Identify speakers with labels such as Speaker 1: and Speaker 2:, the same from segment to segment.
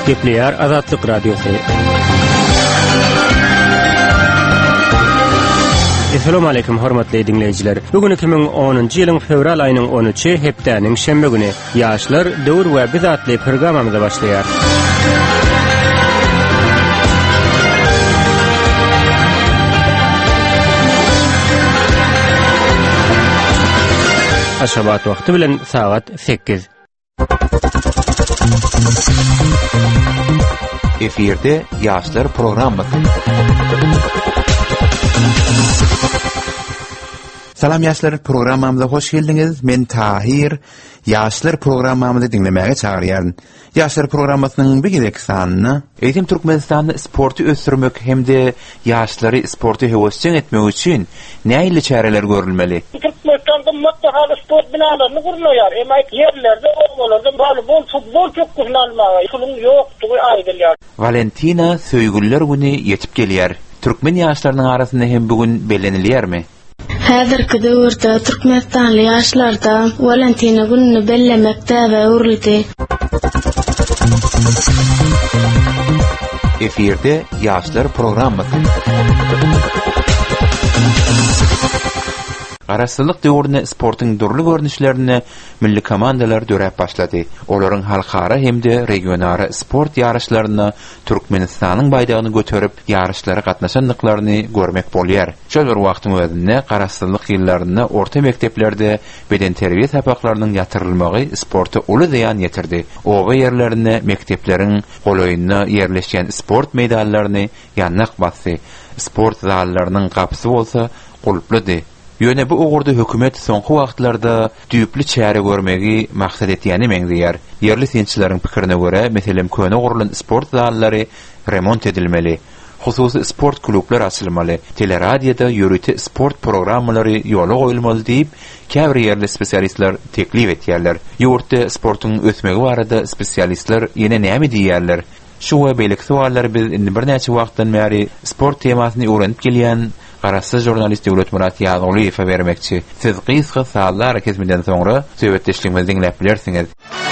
Speaker 1: Gepleýär Azatlyk Radiosu. Assalamu alaykum hormatly dinleyijiler. Bugün 2010-njy ýylyň fevral aýynyň 13-nji hepdeniň şembe güni ýaşlar döwür we bizatly programmamyza başlaýar. Aşabat wagty bilen saat 8.
Speaker 2: Eferde ýaşlar programmasy. Salam ýaşlar, programmamyza hoş geldiňiz. Men Tahir. Ýaşlar programmamyzy dinlemäge çagyrýaryn. Ýaşlar programmasynyň bir girek sanyny Eýdim Türkmenistanyny sporty ösdürmek hemde ýaşlary sporty hewesçiň etmek üçin näýle çäreler görülmeli?
Speaker 3: Türkmenistanda mutlaka sport binalaryny gurulýar. Emek yerlerde, oğullarda voleybol, futbol çok gurulmaly. Şunun ýokdugy aýdylýar.
Speaker 2: Valentina söýgüller güni ýetip gelýär. Türkmen ýaşlarynyň arasynda hem bugün bellenilýärmi?
Speaker 4: Häzirki döwürde Türkmenistanly ýaşlarda Valentina gününi bellemekde we urildi.
Speaker 2: Eferde ýaşlar programmasy. Garaşsylyk döwrüne sportyň durly görnüşlerini milli komandalar döräp başlady. Olaryň halkara hemde regional sport ýarışlaryna Türkmenistanyň baýdagyny göterip ýarışlara gatnaşanlyklaryny görmek bolýar. Şol bir wagtyň özünde garaşsylyk ýyllaryna orta mekteplerde beden terbiýe sapaklarynyň ýatyrylmagy sporty uly ziýan ýetirdi. Oba ýerlerine mektepleriň goloýyna ýerleşen sport meýdanlaryny ýanyk basdy. Sport zallarynyň gapysy bolsa gulplydy. Ýöne bu ugurda hökümet soňky wagtlarda düýpli çäre görmegi maksat etýäni meňzeýär. Yerli siyasatçylaryň pikirine görä, meselem köne gurulan sport zallary remont edilmeli. Hususy sport klublar açylmaly. Teleradioda ýörüti sport programmalary ýola goýulmaly diýip, käbir yerli spesialistler teklif etýärler. Ýurtda sportyň ösmegi barada spesialistler ýene näme diýýärler? Şu we beýlik suallar biz indi bir näçe wagtdan bäri sport temasyny öwrenip gelýän Garaşsyz jurnalist Döwlet Murat Ýazyliýew bermekçi. Siz gysga saatlar kesmeden soňra söhbetleşigimizi dinläp bilersiňiz.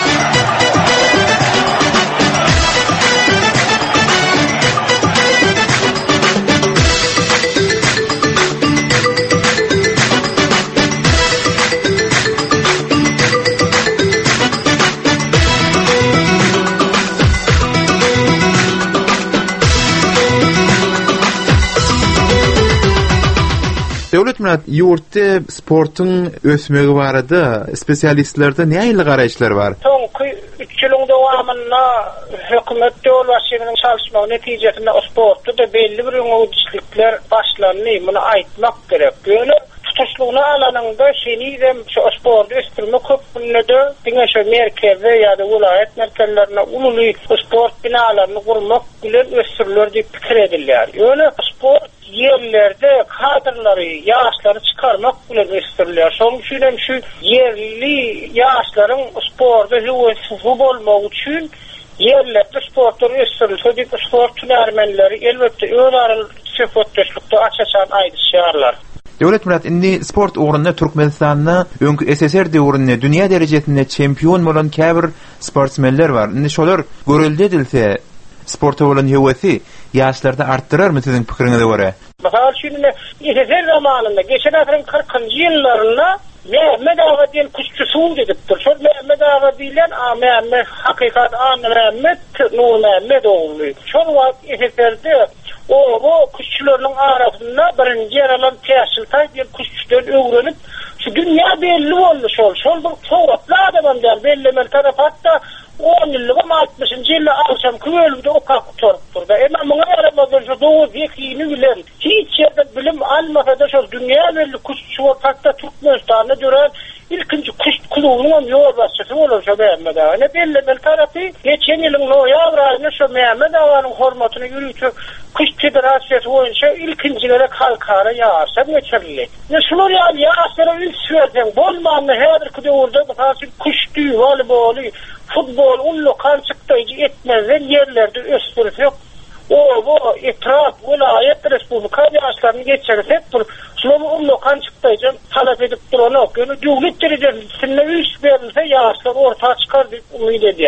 Speaker 2: Döwlet Murat, ýurtda sportyň ösmegi barada spesialistlerde näýe garaýşlar bar?
Speaker 3: Soňky 3 ýylyň dowamynda hökümet ýol başçylygynyň çalışmagy netijesinde o sportda da belli bir öňüçlikler başlandy. Muny aýtmak gerek. Ýöne tutuşlugyny alanynda şeňizem şu sport ösdürme köpünnede diňe şu merkeze ýa-da vilayet merkezlerine umumy sport binalaryny gurmak bilen ösdüriler diýip pikir edilýär. Ýöne sport yerlerde kadrları, ýaşlary çıkarmak bilen ösdürilýär. Şoň üçin hem şu yerli ýaşlaryň sporda hewesli bolmagy üçin yerlerde sportlar ösdürilýär. Diýip sport tünärmenleri elbetde öňarly söhbetleşikde açaçan aýdýarlar.
Speaker 2: Döwlet Murat, indi sport ugrunda Türkmenistanyna öňkü SSR döwründe dünýä derejesinde çempion bolan käbir sportsmenler bar. Indi şolar görüldi edilse sporta bolan hewesi ýaşlarda artdyrarmy siziň pikiriňize görä?
Speaker 3: Mesela şunu SSR zamanında geçen asrın 40-njy ýyllarynda Mehmet Ağa diýen kuşçusu dedipdir. Şol Mehmet Ağa diýilen Mehmet hakykat Mehmet Nur Mehmet oğlu. Şol wagt SSR'de o kuşçularının arasında birinci yer alan Teşiltay diýen kuşçudan öwrenip şu dünýä belli boldy şol. Şol sowatly adamlar bellemeli tarap hatta 10 ýyllyk 60-njy ýylda akşam köýlüde okap turupdy. Emma muňa yaramazlar şu dowuz ýekini bilen hiç ýerde bilim almasa da şu dünýä belli kuşçu hatta Türkmenistanyna dören ilkinci kuş klubunyň ýol başçysy bolan şu Mehmet Ağa. Ne bellemeli tarapy geçen ýylyň noýabr aýynda şu Mehmet Ağanyň hormatyny ýürütip kuş federasiýasy boýunça ilkincilere halkara ýaşap geçirildi. Ne şular ýa-da ýaşlara ilk söýden bolmany häzirki döwürde mesela kuşdy, voleybol, futbol, ullu kançykdaýjy etmezler yerlerde ösdürüp o etraf vilayet respublika ýaşlaryny geçirsek şunu ullu kançykdaýjy talap edip durany, ýöne döwlet derejesinde üç berilse ýaşlar ortağa çykar diýip umyt edýär.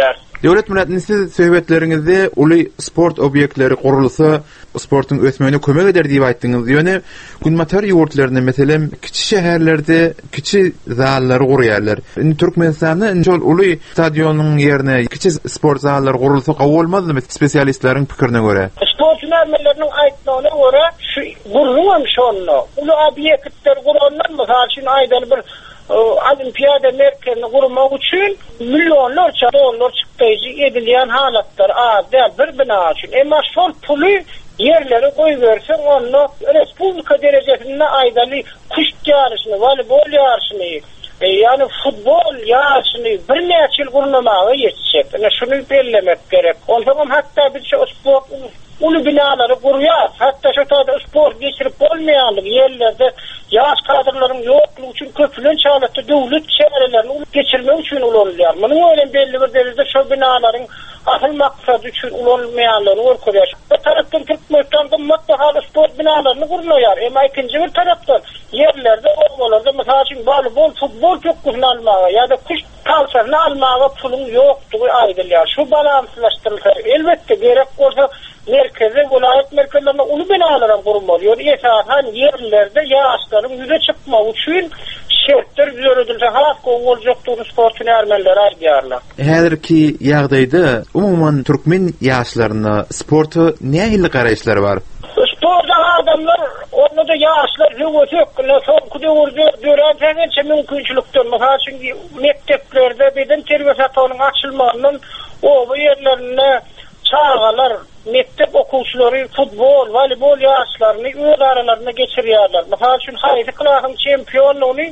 Speaker 2: Döwlet bilen siz söhbetlerinizde uly sport obyektleri gurulsa sportun ösmegine kömek eder diýip aýtdyňyz. Ýöne günmatar ýurtlaryna meselem kiçi şäherlerde kiçi zallary gurýarlar. Türkmenistanda şol uly stadionuň ýerine kiçi sport zallary gurulsa gawy bolmazmy spesialistleriň pikirine görä?
Speaker 3: Sport nämeleriniň aýtdygyna görä şu gurulmamış şonu. Uly obyektler gurandan mesela aýdan bir Olimpiyada merkezini kurmak için milyonlarca dolar çıktıcı edilýän halatlar bir bina için. Ama şol pulu yerlere koyuversen onu respublika derecesinde aydaly kuş yarışını, voleybol yarışını, yani futbol yarışını bir neçe yıl kurulamağa yetişecek. Yani şunu bellemek gerek. Ondan hatta bir şey spor ulu binaları kuruyor. Hatta şu tarzda spor geçirip olmayanlık yerlerde yaş kadrların yokluğu için köprülün çağlattı devlet çevrelerini geçirmek için uluyor. Bunun öyle belli bir derecede şu binaların asıl maksadı için olmayanlarını orkuyor. Bu taraftan Türkmenistan'da mutlaka spor binalarını kuruyor. Ama ikinci bir taraftan yerlerde ovalarda mesela için voleybol, futbol çok kullanılmaya ya da kuş kalsarını almaya pulun yoktu aydılıyor. Şu balanslaştırılsa elbette gerek olsa merkeze, vilayet merkezlerine ulu binalara kurulmalı. Esasen yerlerde yağışların yüze çıkma için şertler düzenledilse halk olacaktığı sportunu ermenler aydıyarlar.
Speaker 2: Häzirki ýagdaýda umuman türkmen ýaşlaryna sportu nähili garaýşlary bar?
Speaker 3: Sporda adamlar, onda da yaşlar, hüvösökküne, sonkuda dörençe mümkünçülükler. Mesela çünkü mekteplerde beden terbiýesi açılmanın o yerlerine çağalar, mektep okuwçylary futbol, voleybol ýaşlaryny öz aralarına geçirýärler. Mesela şu haýsy klassyň çempionlugyny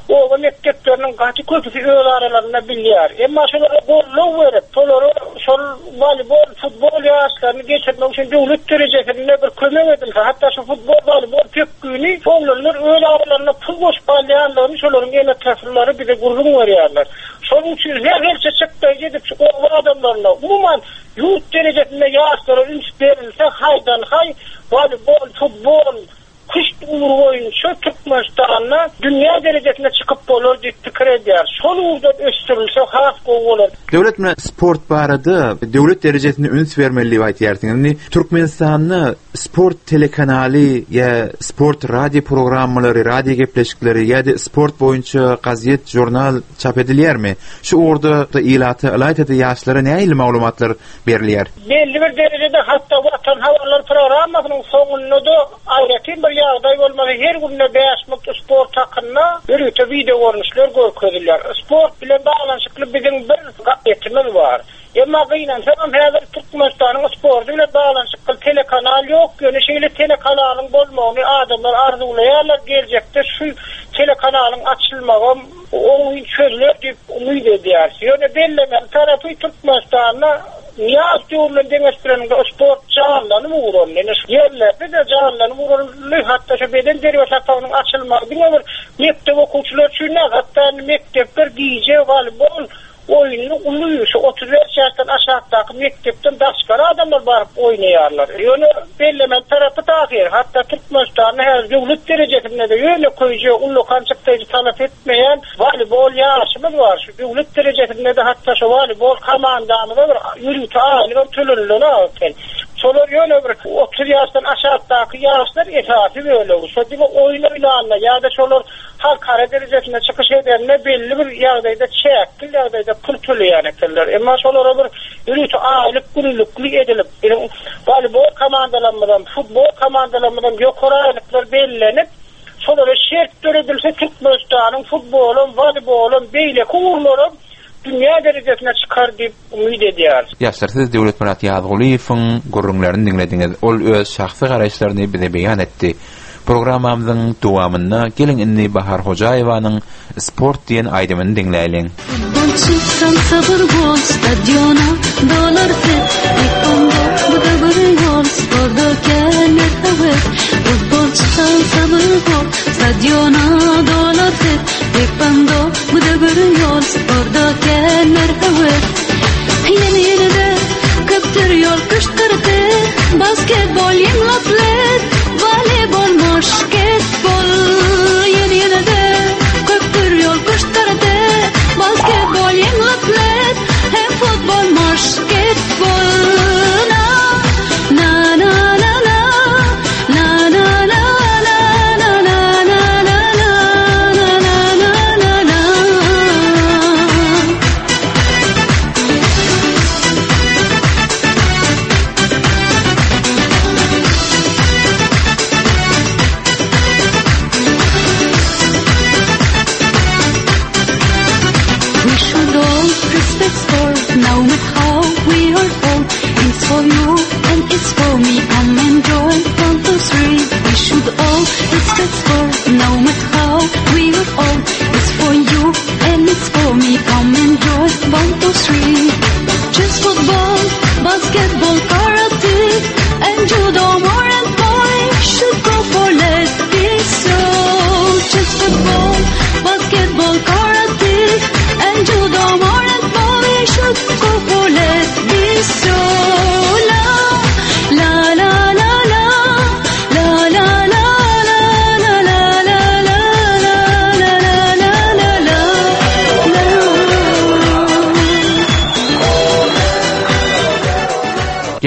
Speaker 3: o mekteplerinin gaty köpüsi öz aralarına bilýär. Emma şolara golluk berip, şol voleybol, futbol ýaşlaryny geçirmek üçin döwlet derejesinde bir kömek edilse, hatta şu futbol, voleybol köpküni oğlanlar öz aralarına pul boş balýanlaryny şolaryň enetraflary bize gurulun berýärler. Şonuň üçin herçe çykdy edip o adamlarla umuman yurt derejesinde ýaşlara üns berilse haydan hay voleybol, futbol, kuş uğru oyuncu Türkmenistan'la dünya derecesine çıkıp bolur diýip pikir edýär. Şol uğurda östürilse has gowy.
Speaker 2: Döwlet bilen sport barada döwlet derejesinde üns bermeli diýip aýtýarsyň. Yani Türkmenistanyň sport telekanaly ya sport radio programmalary, radio gepleşikleri ýa-da sport boýunça gazyet, jurnal çap edilýärmi? Şu uğurda da ilaty alaytdy ýaşlara näme maglumatlar berilýär?
Speaker 3: Belli bir derecede hatta Vatan Habarlar programmasynyň soňunda da aýratyn bir ýagdaý bolmaly. Her günde 5 minut sport hakkında bir video görnüşler görkezilýär. Sport bilen baglanyşykly bizim bir gaýetimiz bar. Emma gynan hem häzir Türkmenistanyň sporty bilen baglanyşykly telekanal ýok. Ýöne şeýle telekanalyň bolmagyny adamlar arzulaýarlar. Geljekde şu telekanalyň açylmagy oňy çözüler diýip umyt edýär. Ýöne bellemen tarapy Türkmenistanyň Niyaz diyorlar demeçlerinde sport canlanı mı vurur? Yerlerde de canlanı vurur. Hatta şu beden derivasatlarının açılmağı. Bir mektep okuwçylar için hatta mektepler DJ, voleybol oyununu uluyor. Şu 35 yaştan aşağıdaki mektepten başka adamlar barıp oynaýarlar. Yani bellemen tarafı tahir. Hatta Türkmenistan'ın her devlet derecesinde de öyle koyucu, ulu kançıklayıcı talep etmeyen voleybol yarışımız var. Şu devlet derecesinde de hatta şu voleybol komandamız var. Yürütü ağırlığı tülünlüğüne ağırken. Solar yöne bir 30 yaştan aşağıdaki yarışlar esası böyle olur. Sonra oyunlarla ya da solar halkara derecesinde çıkış edenle belli bir yağdayda çekil, yağdayda kültürlü yanıklarlar. Ama solar bir yürütü ağırlık, günlüklü edilip voleybol komandalanmadan, futbol komandalanmadan yukarı aylıklar belirlenip solar şert döredilse Türkmenistan'ın futbolun, voleybolun, beyle kuğurların dünya derecesine çıkar diýip umyt edýär.
Speaker 2: Ýaşlar siz Döwlet Murat Ýazgulyýewiň gurrunlaryny dinlediňiz. Ol öz şahsy garaýşlaryny bize beýan etdi. Programamyzyň dowamynda gelin inni Bahar Hojaýewanyň sport diýen aýdymyny dinleýilen.
Speaker 5: Bolçuksan sabır bol stadiona dolar set ikonda buda bir yol sporda kemer havet. Bolçuksan sabır bol stadiona dolar set ikonda buda bir yol sporda kemer havet. Yenide köptür yol kıştırdı basketbol yemlatlet voleybol moşketbol yenide köptür yol kıştırdı basketbol yemlatlet hem futbol moş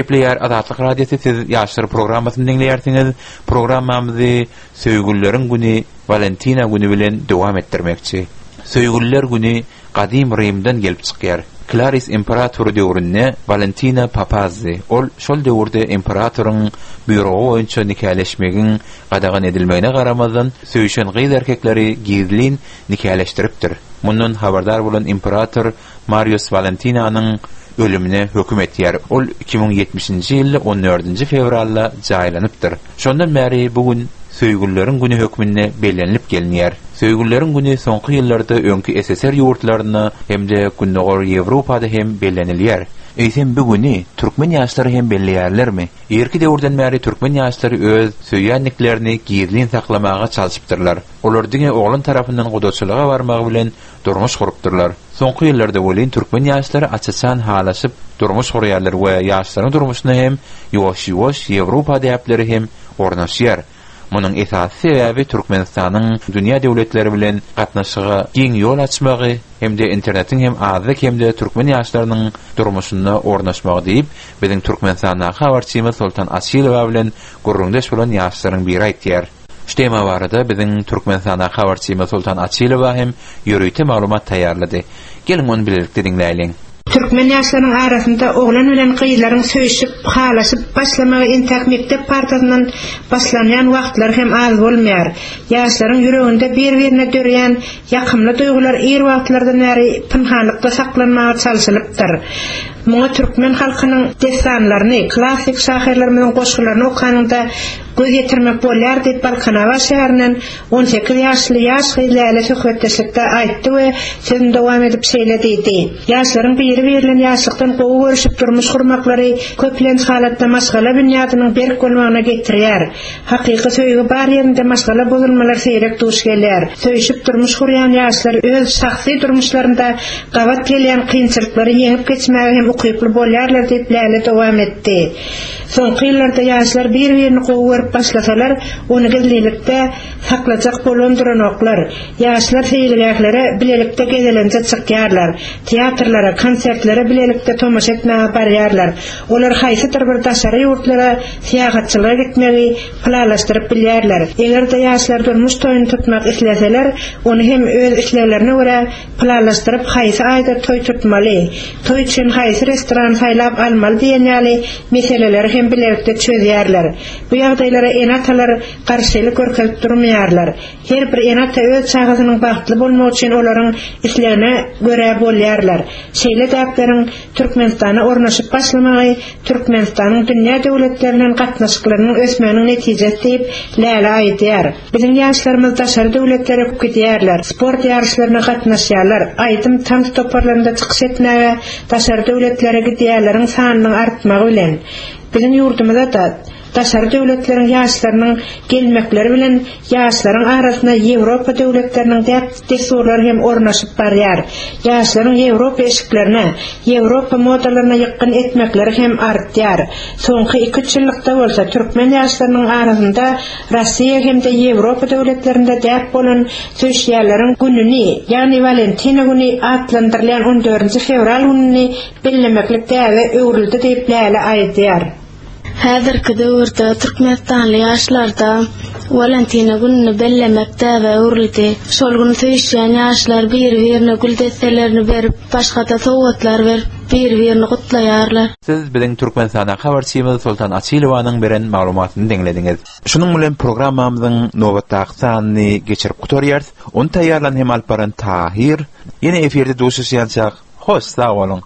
Speaker 2: Kepler Azatlyk Radiosu siz ýaşlar programmasyny dinleýärsiňiz. Programmamyzy Söýgülleriň güni Valentina güni bilen dowam etdirmekçi. Söýgüller güni Qadim Rimden gelip çykýar. Clarice imperator döwründe Valentina Papazzi ol şol döwürde imperatoryň büyrogy boýunça nikahleşmegiň gadagan edilmegine garamazdan söýüşen gyz erkekleri gizlin nikahleşdiripdir. Mundan habardar bolan imperator Marius Valentinanyň ölümüne höküm etýär. Ol 2070-nji ýyl 14-nji fevralda jaýlanypdyr. Şondan bäri bugün söýgülleriň güni hökmünde bellenilip gelinýär. Söýgülleriň güni soňky ýyllarda öňki SSR ýurtlaryna hemde günnägor Ýewropada hem bellenilýär. Eýsem bugüni türkmen ýaşlary hem belleýärlermi? Erki döwürden bäri türkmen ýaşlary öz söýýänliklerini gizlin saklamaga çalyşypdyrlar. Olar diňe oğlan tarapyndan godaçylyga barmagy bilen durmuş gurupdyrlar. Soňky ýyllarda bolyn türkmen ýaşlary açyçan halaşyp durmuş gurýarlar we ýaşlaryň durmuşyna hem ýoş-ýoş Ýewropa däpleri hem ornaşýar. Munun esas sebebi Türkmenistanyň dünýä döwletleri bilen gatnaşygy, giň ýol açmagy hemde internetiň hem azyk hemde türkmen ýaşlarynyň durmuşyna ornaşmagy diýip biziň Türkmenistanyň habarçymyz Sultan Asylowa bilen gurrundaş bolan ýaşlaryň biri aýtýar. Ştema barada biziň Türkmenistanyň habarçymyz Sultan Asylowa hem ýörüýte maglumat taýýarlady. Gelin onu birlikde dinleýäliň.
Speaker 6: Türkmen ýaşlarynyň arasynda oglan bilen gyzlaryň söýüşip, halaşyp başlamagy intak mektep partasynyň başlanýan wagtlar hem az bolmaýar. Ýaşlaryň ýüreginde bir-birine dörýän ýakymly duýgular er wagtlardan bäri pynhanlykda saklanmagy çalyşylypdyr. Muňa türkmen halkynyň destanlaryny, klassik şahyrlarynyň goşgylaryny okanynda göz ýetirmek bolýar diýip Balkanawa şäherinden 18 ýaşly ýaş gyzlara söhbetdeşlikde aýtdy we sözüni dowam edip şeýledi. Ýaşlaryň bir-birinden ýaşlykdan gowy görüşip durmuş gurmaklary köplen halatda maşgala dünýäsiniň berk bolmagyna getirýär. Hakyky söýgü bar ýerinde maşgala bolmalar seýrek duş gelýär. Söýüşip durmuş gurýan ýaşlar öz şahsy durmuşlarynda gabat gelýän kynçylyklary ýeňip geçmäge hem ukyply bolýarlar diýip läle dowam etdi. Soňky ýyllarda ýaşlar bir-birini gowy görüp başlasalar, ony gizlilikde saklajak bolan duranoklar. Ýaşlar seýilgäklere bilelikde gezelenje çykýarlar. Teatrlara, konsertlere bilelikde tomaşa etmäge barýarlar. Olar haýsydyr bir daşary ýurtlara syýahatçylyga gitmegi planlaşdyryp bilýärler. Eger-de ýaşlar durmuş toýuny tutmak isleseler, ony hem öz isleglerine görä planlaşdyryp haýsy aýda toý tutmaly, toý üçin haýsy restoran saýlap almaly diýen ýaly meseleleri hem bilelikde çözýärler. Bu ýagdaýlara enatalar garşylyk görkezip durmaýarlar. Her bir enata öz çagasynyň bagtly bolmagy üçin olaryň islegine görä bolýarlar. Şeýle däpleriň Türkmenistana ornaşyp başlamagy Türkmenistanyň dünýä döwletlerinden gatnaşyklarynyň ösmeginiň netijesi diýip läle aýdýar. Biziň ýaşlarymyz daşary döwletlere gidýärler, sport ýarışlaryna gatnaşýarlar. Aýdym tam toparlarynda çykyş etmäge daşary döwletlere gidýärleriň sanynyň artmagy bilen biziň ýurdumyzda da daşary döwletleriň ýaşlarynyň gelmekleri bilen ýaşlaryň arasyna Ýewropa döwletleriniň desurlary hem ornaşyp barýar. Ýaşlaryň Ýewropa eşiklerine, Ýewropa modalaryna ýakyn etmekleri hem artýar. Soňky 2 ýyllykda bolsa türkmen ýaşlarynyň arasynda Rossiýa hemde Ýewropa döwletlerinde däp bolan söýüşýärleriň gününi, ýani Valentina güni atlandyrylýan 14-nji fevral gününi bellemeklik däwe öwrüldi diýip läle aýdýar.
Speaker 4: Häzirki döwürde Türkmenistanly ýaşlarda Valentina gününi bellemekde we öwrüldi. Şol güni söýüşýän ýaşlar bir-birine gül destelerini berip, başga-da sowgatlar berip, bir-birini gutlaýarlar.
Speaker 2: Siz biziň Türkmenistana habarçymyz Sultan Asylowyň beren maglumatyny dinlediňiz. Şunun bilen programmamyzyň nowatdaky sanyny geçirip gutarýarys. Onu taýýarlan hem alparan Tahir. Ýene eferde duşuşýançak. Hoş sag bolun.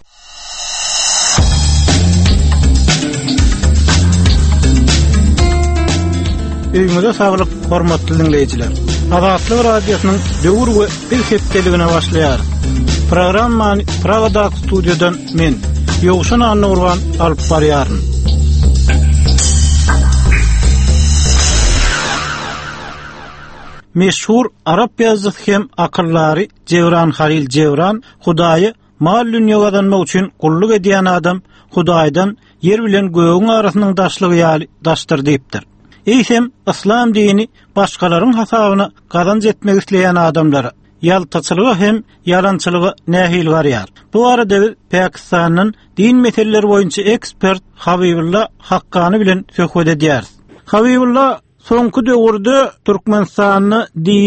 Speaker 7: Öýüňize saglyk, hormatly dinleýijiler. Azatlyk radiosynyň döwür we bir hepdeligine başlaýar. Programmany Pragadaky studiýadan men, Ýogşan Annurwan alyp barýaryn. Meşhur Arap ýazgysy hem akyllary Cevran Halil Cevran, Hudaýy mal dünýä gazanmak üçin gulluk edýän adam, Hudaýdan yer bilen göğüň arasynyň daşlygy ýaly daşdyr diýipdir. Eýsem islam dini başgalaryň hasabyna gazanç etmek isleýän adamlara, yaltaçylygy hem yalançylygy nähil garýar. Bu arada Pakistanyň din meselleri boýunça ekspert Habibullah Haqqani bilen söhbet edýär. Habibullah soňky döwürde Türkmenistanyň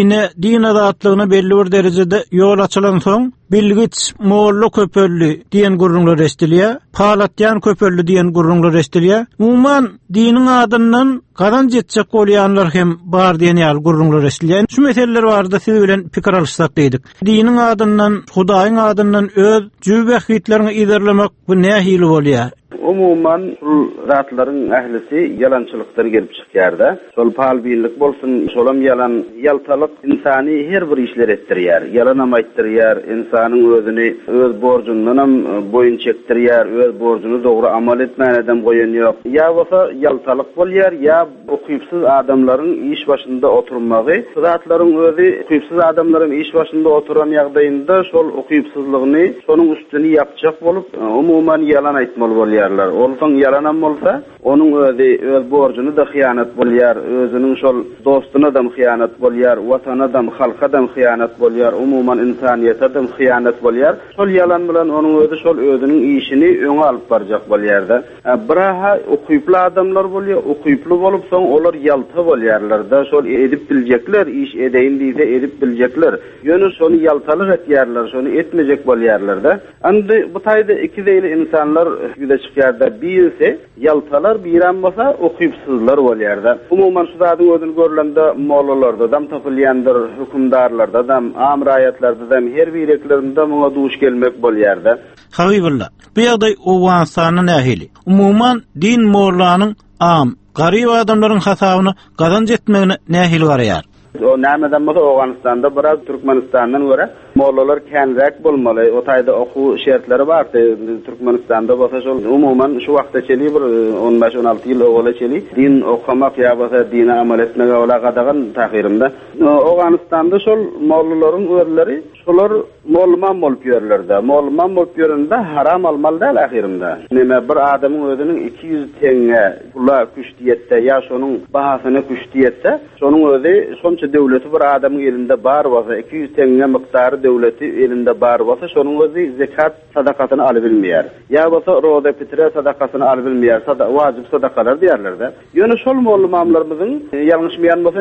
Speaker 7: din azatlygyna belli bir derejede ýol açylan soň bilgiç molla köpölli diýen gurrunlar estilýär, palatyan köpölli diýen gurrunlar estilýär. Umman diniň adyndan gadan jetjek bolýanlar hem bar diýen ýaly gurrunlar estilýär. Şu meseleler barada siz bilen pikir alşsak diýdik. Diniň adyndan, Hudaýyň adyndan öz jübähitlerini iderlemek bu nähili bolýar?
Speaker 8: Umuman zatlaryň ählisi yalançylykdan gelip çykýarda. Şol palbilik bolsun, şolam yalan, yaltalyk insany her bir işler etdirýär. Yalan aýtdyrýar, insanyň özüni öz borjundan boyun çekdirýär, öz borjunu dogry amal etmäneden goýan ýok. Ya bolsa yaltalyk bolýar, ya ukypsyz adamlaryň iş başynda oturmagy. Zatlaryň özü ukypsyz adamlaryň iş başynda oturan ýagdaýynda şol ukypsyzlygyny şonuň üstüni ýapjak bolup, umuman yalan aýtmaly bolýar. Olsan yalanan bolsa, onun öz borjunu da hyýanat bolýar, özüniň şol dostuna da hyýanat bolýar, watana da, halka da hyýanat bolýar, umuman insaniýete da hyýanat bolýar. Şol yalan bilen onun özü şol özüniň işini öňe alyp barjak bolýar-da. Biraha ukyply adamlar bolýar, ukyply bolup soň olar yalta bolýarlar-da, şol edip biljekler, iş edeýin diýse edip biljekler. Ýöne şonu yaltalyk etýärler, şonu etmejek bolýarlar-da. Andi bu taýda iki zeýli insanlar ýüze çykýar. Birisi yaltalar, biran bolsa ukypsyzlar bolýar-da. Umuman şu zadyň özüni görlende mollalarda da tapylýandyr, hükümdarlarda da, am raýatlarda da her bireklerinde muňa duş gelmek bolýar-da.
Speaker 7: Habibullah, bu ýagdaý Owganistanyň nähili. Umuman din mollanyň am, garyp adamlaryň hasabyny gazanç etmegine nähil garýar.
Speaker 8: O nämeden bolsa Owganistanda biraz Türkmenistandan göre mollalar känräk bolmaly. O taýda oku şertleri bar. Türkmenistanda bolsa şol umuman şu wagtda çeli bir 15-16 ýyl ogala çeli din okamak ýa bolsa dine amal etmege ola gadagan taýyrymda. Owganistanda şol mollalaryň özleri şolar molman bolup ýörlerdi. Molman bolup ýörende haram almaly däl ahirinde. Näme bir adamyň özüniň 200 teňe pula küçdiýetde ýa şonuň bahasyny küçdiýetde, şonuň özü şonça döwleti bir adamyň elinde bar bolsa, 200 teňe miqdary döwleti elinde bar bolsa, şonuň özü zekat sadakatyny alyp bilmeýär. Ýa bolsa roza fitre sadakasyny alyp bilmeýär. Wajyp sadakalar diýerler-de. Ýöne şol mollamamlarymyzyň ýalňyşmaýan bolsam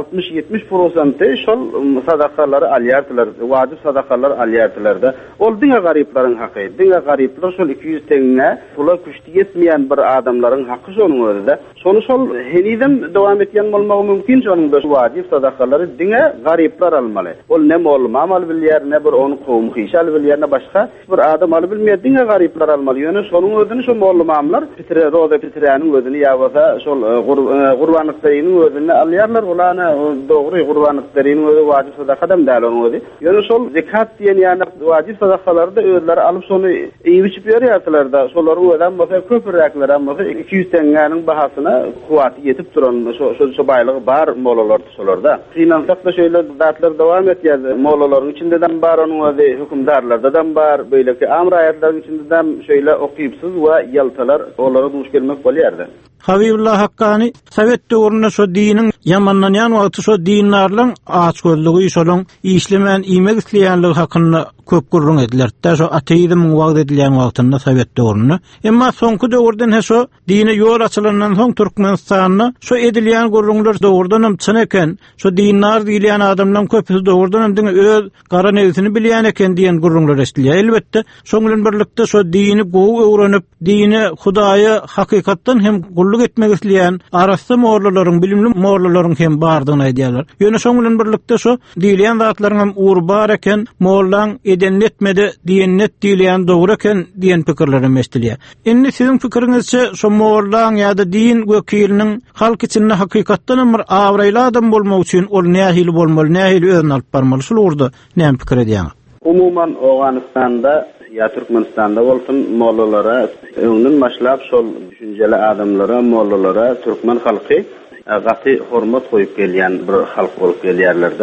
Speaker 8: %60-70% şol sadakalary alýardylar, wajyp sadakalar alýardylar-da. Ol diňe garyplaryň haky. Diňe garyplar şol 200 teňe pula küçdi ýetmeýän bir adamlaryň haky şonuň özünde. Şonu şol heniden dowam etýän bolmagy mümkin, şonuň da wajyp sadakalary diňe garyplar almaly. Ol ne mollama aly bilýär, ne bir onu kowum hyşal bilýär, ne başga bir adam aly bilmeýär, diňe garyplar almaly. Ýöne şonuň özüni şol mollamamlar fitre roza fitreýäniň özüni ýa bolsa şol gurbanlyklarynyň özüni alýarlar. Olana dogry gurbanlyklarynyň özü wajyp sadakadam däl onun özü. Ýöne şol zekat diýen ýa-ni wajyp sadakalary da özleri alyp şonu iýip berýärler-da. Şolaryň öden bolsa köpürekler, amma 200 teňäniň bahasyna kuwaty ýetip duran şo baýlygy bar mollalar şolarda. Finansak da şöyle zatlar dowam etýär. Mollalaryň içinde bar, onun özü hükümdarlarda da bar, beýleki am raýatlaryň içinde de şöyle okypsyz we yaltalar olara duş gelmek bolýardy.
Speaker 7: Habibullah Haqqani Sowet döwründe şo diniň ýamanlanýan wagty şo dinlarlaryň açgözlügi şolaň işlemän iýmek isleýänligi hakynda köp gurrun ediler. Şo ateizm wagt edilen wagtynda Sowet döwründe. Emma soňky döwürden şo dine ýol açylandan soň Türkmenistanyň şo edilýän gurrunlar döwürden hem çyn eken, şo dinler diýilen adamlaryň köpüsi döwürden hem öz gara nebisini bilýän eken diýen gurrunlar estilýär. Elbetde şoň bilen birlikde şo dini gowy öwrenip, dini Hudaýy hakykatdan hem gulluk etmek isleýän arasy mollalaryň, bilimli mollalaryň hem bardygyny aýdýarlar. Ýöne şoň bilen birlikde şo diýilen zatlaryň hem urbar eken, mollaň edenletmedi diýennet diýilen dogry eken diýen pikirlerim estilýär. Indi siziň pikiriňizçe şo mollaň ýa-da din wekiliniň halk içinde hakykatdan bir awraýly adam bolmak üçin ol nähili bolmaly, nähili özüni alyp barmaly? Şol urda näme pikir edýäňiz?
Speaker 8: Umuman Owganistanda ya Türkmenistanda bolsun mollalara öňden başlap şol düşünjeli adamlara, mollalara Türkmen halky gaty hormat goýup gelýän bir halk bolup gelýärler-de.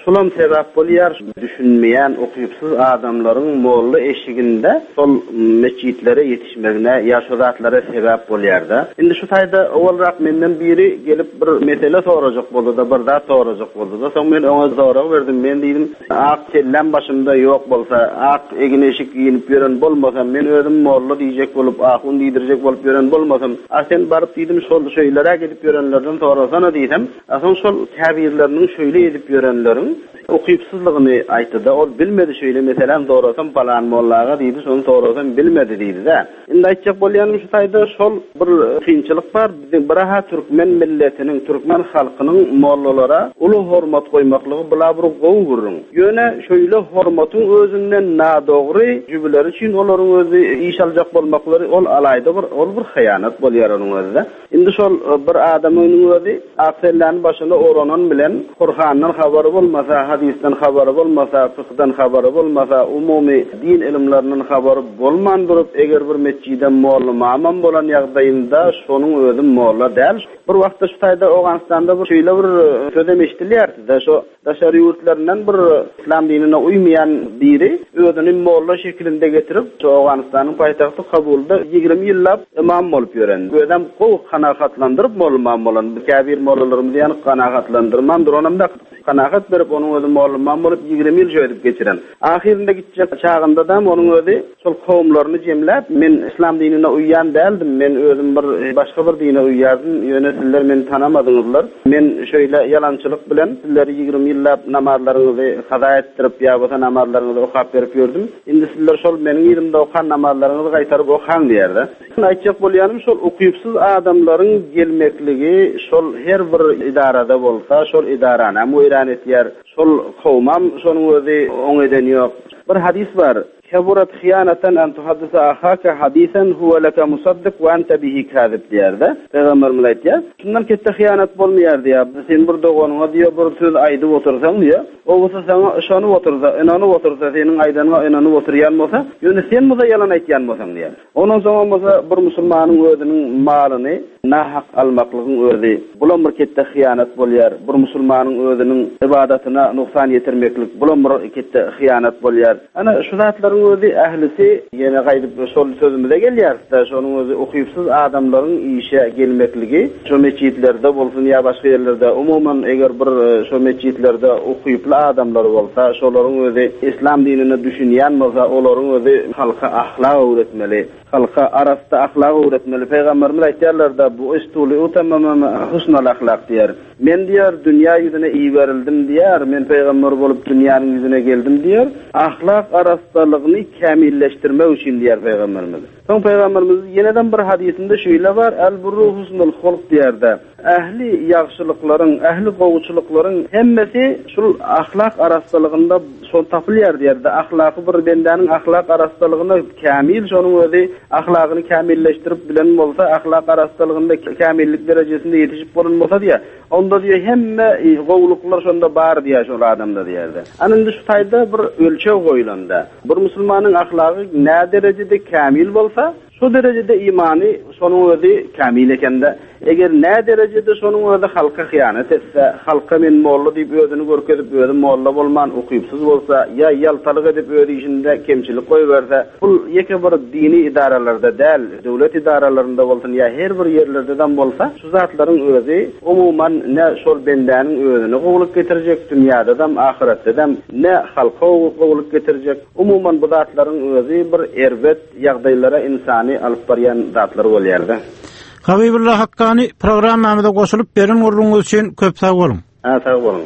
Speaker 8: şolam sebäp bolýar düşünmeýän okuyupsuz adamlaryň molly eşiginde sol meçitlere yetişmegine ýa şu zatlara sebäp bolýar-da. Indi şu taýda owalrak menden biri gelip bir mesele sorajak boldy da bir zat sorajak boldy da soň men ona sorag berdim. Men diýdim, ak kellem başymda ýok bolsa, ak egineşik giyinip ýören bolmasam, men özüm molly diýjek bolup, akyny diýdirjek bolup ýören bolmasam, sen baryp diýdim şol şeýlere gidip ýörenlerden sorasana diýdim. Soň şol käbirleriniň şöyle edip ýörenleriň okuyupsuzlygyny aýtdy. Ol bilmedi şöyle meselem sorasam falan mollaga diýdi, şonu sorasam bilmedi diýdi-de. Indi aýtjak bolýanym şu taýda şol bir kynçylyk bar. Biziň biraha türkmen milletiniň, türkmen halkynyň mollalara uly hormat goýmaklygy bula bir gowgurun. Ýöne şöyle hormatyň özünden nadogry jübileri üçin olaryň özü iş aljak bolmaklary ol alayda bir hyýanat bolýar onuň özünde. Indi şol bir adamyň özü akselläň başynda oranan bilen Kur'andan habary bolmasa, hadisten habary bolmasa, fıkdan habary bolmasa, umumy din ilimlerinden habary bolmandyryp eger bir meçhide mollamaman bolan ýagdaýynda şonuň özü molla däl. Bir wagtda şu taýda Awganistanda bir şeýle bir sözdem eşdilýärdi. Şo daşary ýurtlaryndan bir islam dinine uymayan biri özüni molla şeklinde getirip şu Awganistanyň paýtagty Kabulda 20 ýyllap imam bolup ýörendi. Bu adam gow kanagatlandyryp mollaman bolan bir käbir mollalarymyzy ýany kanagatlandyrmandyr. Onamda kanagat berip onuň özü mollaman bolup 20 ýyl jöýdip geçiren. Ahirinde gitjek çağında da onuň özü şol kowmlaryny jemläp, men islam dinine uýan däldim, men özüm bir başga bir dine uýardym, ýöne sizler meni tanamadyňyzlar. Men şöyle yalançylyk bilen sizleri 20 ýyllap namazlaryňyzy kaza etdirip ýa bolsa namazlaryňyzy okap berip ýördüm. Indi sizler şol meniň ýerimde okan namazlaryňyzy gaýtaryp okan diýerdi. Aýtjak bolýanym şol okuyupsuz adamlaryň gelmekligi şol her bir idarada bolsa, şol idarany öýran etýär. Şol kowmam şonuň özü oň eden ýok. Bir hadis bar. Keburat khiyanatan an tuhaddisa akhaka hadisan huwa laka musaddiq wa anta bihi kadhib diýerde. Peygamber aýtýar, şundan ketde khiyanat bolmaýar diýär. Sen bir doganyňa diýär bir söz aýdyp otursaň diýär. O bolsa sana şonu otursa, inany otursa, seniň aýdanyňa inany oturýan bolsa, ýöne sen bolsa yalan aýtýan bolsaň diýär. Onuň soň bolsa bir musulmanyň özüniň malyny nahaq almaklygyň özü bulan bir ketde khiyanat bolýar. Bir musulmanyň özüniň ibadatyna nuksan ýetirmeklik bulan bir ketde khiyanat bolýar. Ana şu zatlar özü ählisi ýene gaýdyp şol sözümizde gelýär. Şonuň özü okuyupsuz adamlaryň işe gelmekligi, şu meçhitlerde bolsun ýa başga ýerlerde umuman eger bir şu meçhitlerde okuyuply adamlar bolsa, şolaryň özü islam dinini düşünýän bolsa, olaryň özü halka ahlak öwretmeli. Halka arasda ahlak öwretmeli. Peygamberimiz aýtýarlar-da bu istuli utamam husnul ahlak diýer. Men diýer dünýä ýüzüne iyi berildim diýer. Men peýgamber bolup dünýäniň ýüzüne geldim diýer. Ahlak arastalygyny kämilleşdirmek üçin diýer peýgamberimiz. Soň peýgamberimiz ýeneden bir hadisinde şöyle var: "El-burru husnul hulq" diýerde. Ähli ýagşylyklaryň, ähli gowçylyklaryň hemmesi şol ahlak arastalygynda şol tapylýar diýerde. Ahlaky bir bendäniň ahlak arastalygyny kämil, şonuň özü ahlakyny kämilleşdirip bilen bolsa, ahlak arastalygynda kämillik derejesinde ýetişip bolan bolsa diýär. Onda diýär hemme gowluklar şonda bar diýär şol adamda diýerde. Anynda şu taýda bir ölçew goýulanda. Bir musulmanyň ahlaky nä derejede kämil bolsa, şu derecede imany şonuň özü kämil ekende. Eger nä derecede şonuň özü halka hyýanat etse, halka men molla diýip özüni görkezip özü molla bolman okuyupsuz bolsa, ýa ýaltalyk edip öz işinde kemçilik goýberse, bul ýeke bir dini idaralarda däl, döwlet idaralarynda bolsun ýa her bir ýerlerde bolsa, şu zatlaryň özü umuman ne şol bendäniň özüni gowulyp getirjek, dünýäde dem, ahiretde dem ne halka gowulyp getirjek. Umuman bu zatlaryň özü bir erbet ýagdaýlara insany alyp barýan zatlar bolýardy.
Speaker 7: Habibullah Hakkani programmamyza goşulyp berin urluňyz üçin köp sag bolun.
Speaker 8: Sag bolun.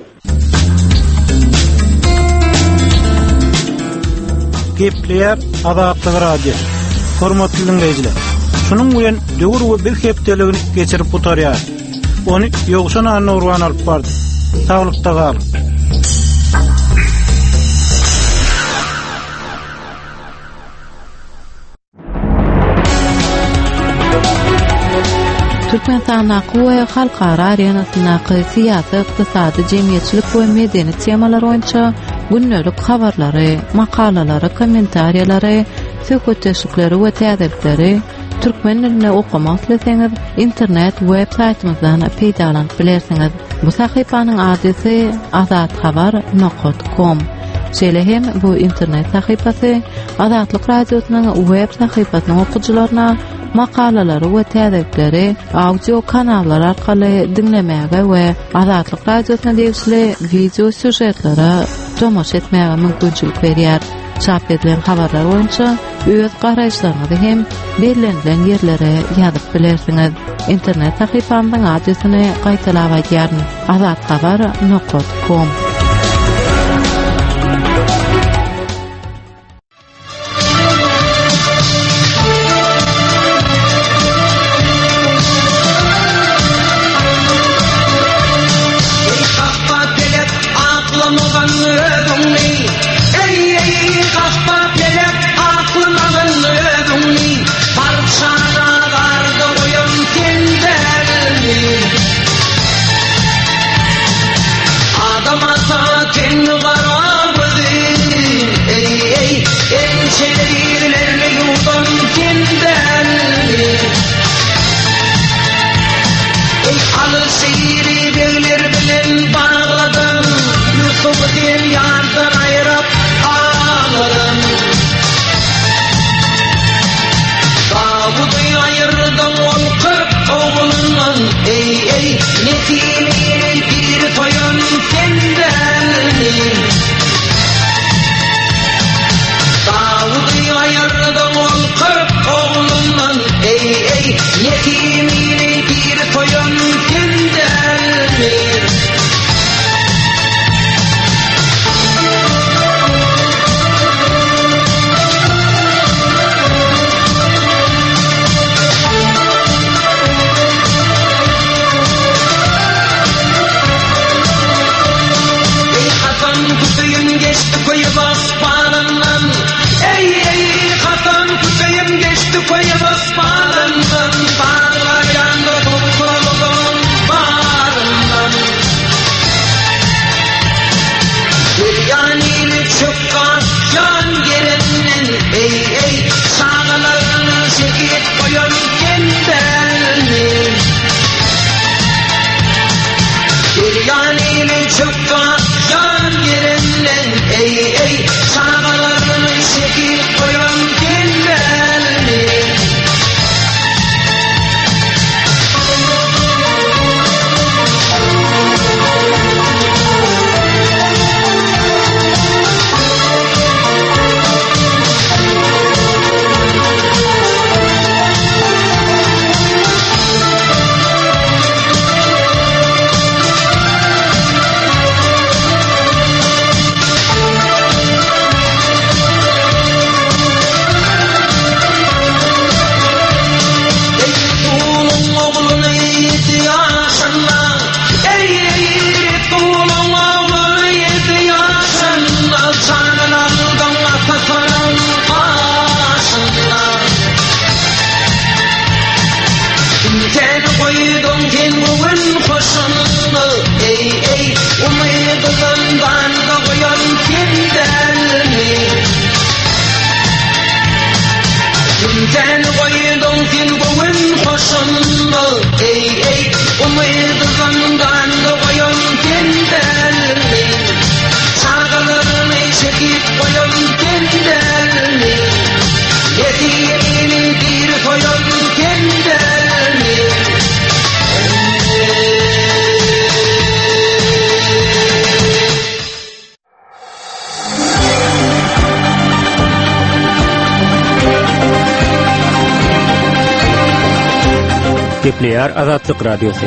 Speaker 7: Gepler Azatlyk radio. Hormatly dinleýijiler. Şunuň bilen döwür we bir hepdeligini geçirip oturýar. Ony ýogşan Nurwan alyp bardy. Taglykda galyp.
Speaker 9: Türkmenistan we halkara arenasyna syýasy, ykdysady, jemgyýetçilik we medeni temalar boýunça günnelik habarlary, makalalary, kommentariýalary, söhbetleşikleri we täzelikleri türkmen diline okumak isteseňiz internet web saytymyzdan peýdalanyp bilersiňiz. Bu sahypanyň adresi azathabar.com. Şeýle hem bu internet sahypasy Azatlyk radiosynyň web sahypasynyň okuwçylaryna makalary we täzekleri audio kanallar arkaly dinlemäge we Azatlyk radiosyna degişli video süjetlere tomoş etmäge mümkinçilik berýär. Çap edilen habarlar boýunça öz garaşlaryňyzy hem berilen ýerlere ýazyp bilersiňiz. Internet sahypamyň adresyny gaýtalap aýdýaryn: azathabar.com.
Speaker 1: Gepleýär Azatlyk radiosu.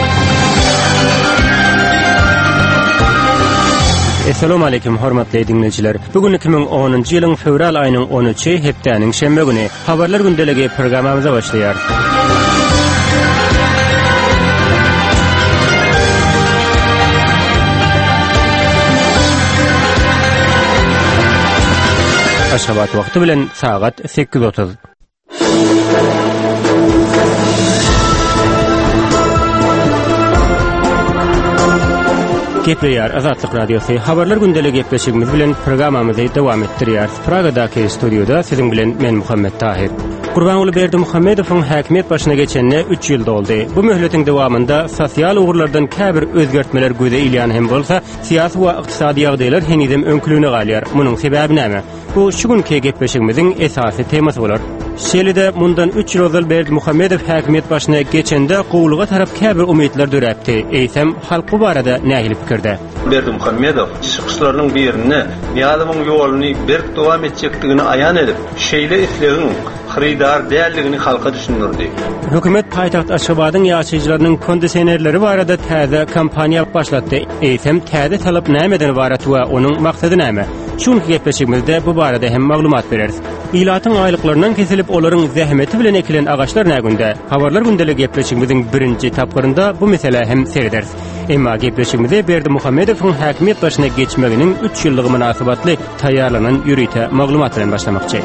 Speaker 1: Assalamu alaykum hormatly dinleyijiler. Bugün 2010-njy ýylyň fevral aýynyň 13-nji hepdeniň şembe güni habarlar gündeligi programmamyza başlaýar. Aşgabat wagty bilen sagat 8:30. Gepleýär Azatlyk radiosu. Habarlar gündeligi gepleşigimiz bilen programmamyzy dowam etdirýär. Pragadaky studioda siziň bilen men Muhammed Tahir. Gurbanuly Berdimuhammedowyň häkimiýet başyna geçenine 3 ýyl doldy. Bu möhletiň dowamında sosial ugurlardan käbir özgertmeler göze ilýän hem bolsa, siýasy we ykdysady ýagdaýlar henidem öňkülüne galýar. Munyň sebebi näme? Bu şu günki gepleşigimiziň esasy temasy bolar. Şeýle-de mundan 3 ýyl ozal Berdimuhammedow häkimiýet başyna geçende gowluga tarap käbir umytlar döräpdi. Eýsem halk bu barada nähili pikirde?
Speaker 10: Berdimuhammedow çykyşlarynyň birini ýadamyň ýoluny berk dowam etjekdigini aýan edip, şeýle islegiň xridar däldigini halka düşündirdi.
Speaker 1: Hökümet paýtaxt Aşgabatyň ýaşaýjylarynyň kondisionerleri barada täze kampaniýa başlatdy. Eýsem täze talap nämeden ibarat we onuň maksady näme? Şunu gepleşigimizde bu barada hem maglumat bereriz. İlatyň aýlyklaryndan kesilip olaryň zähmeti bilen ekilen agaçlar nägünde? Habarlar gündelik gepleşigimiziň birinji tapgyrynda bu mesele hem serederiz. Emma gepleşigimizde Berdimuhammedowyň häkimiýet başyna geçmeginiň 3 ýyllygy munasabatly taýýarlanan ýürüýte maglumat bilen başlamakçy.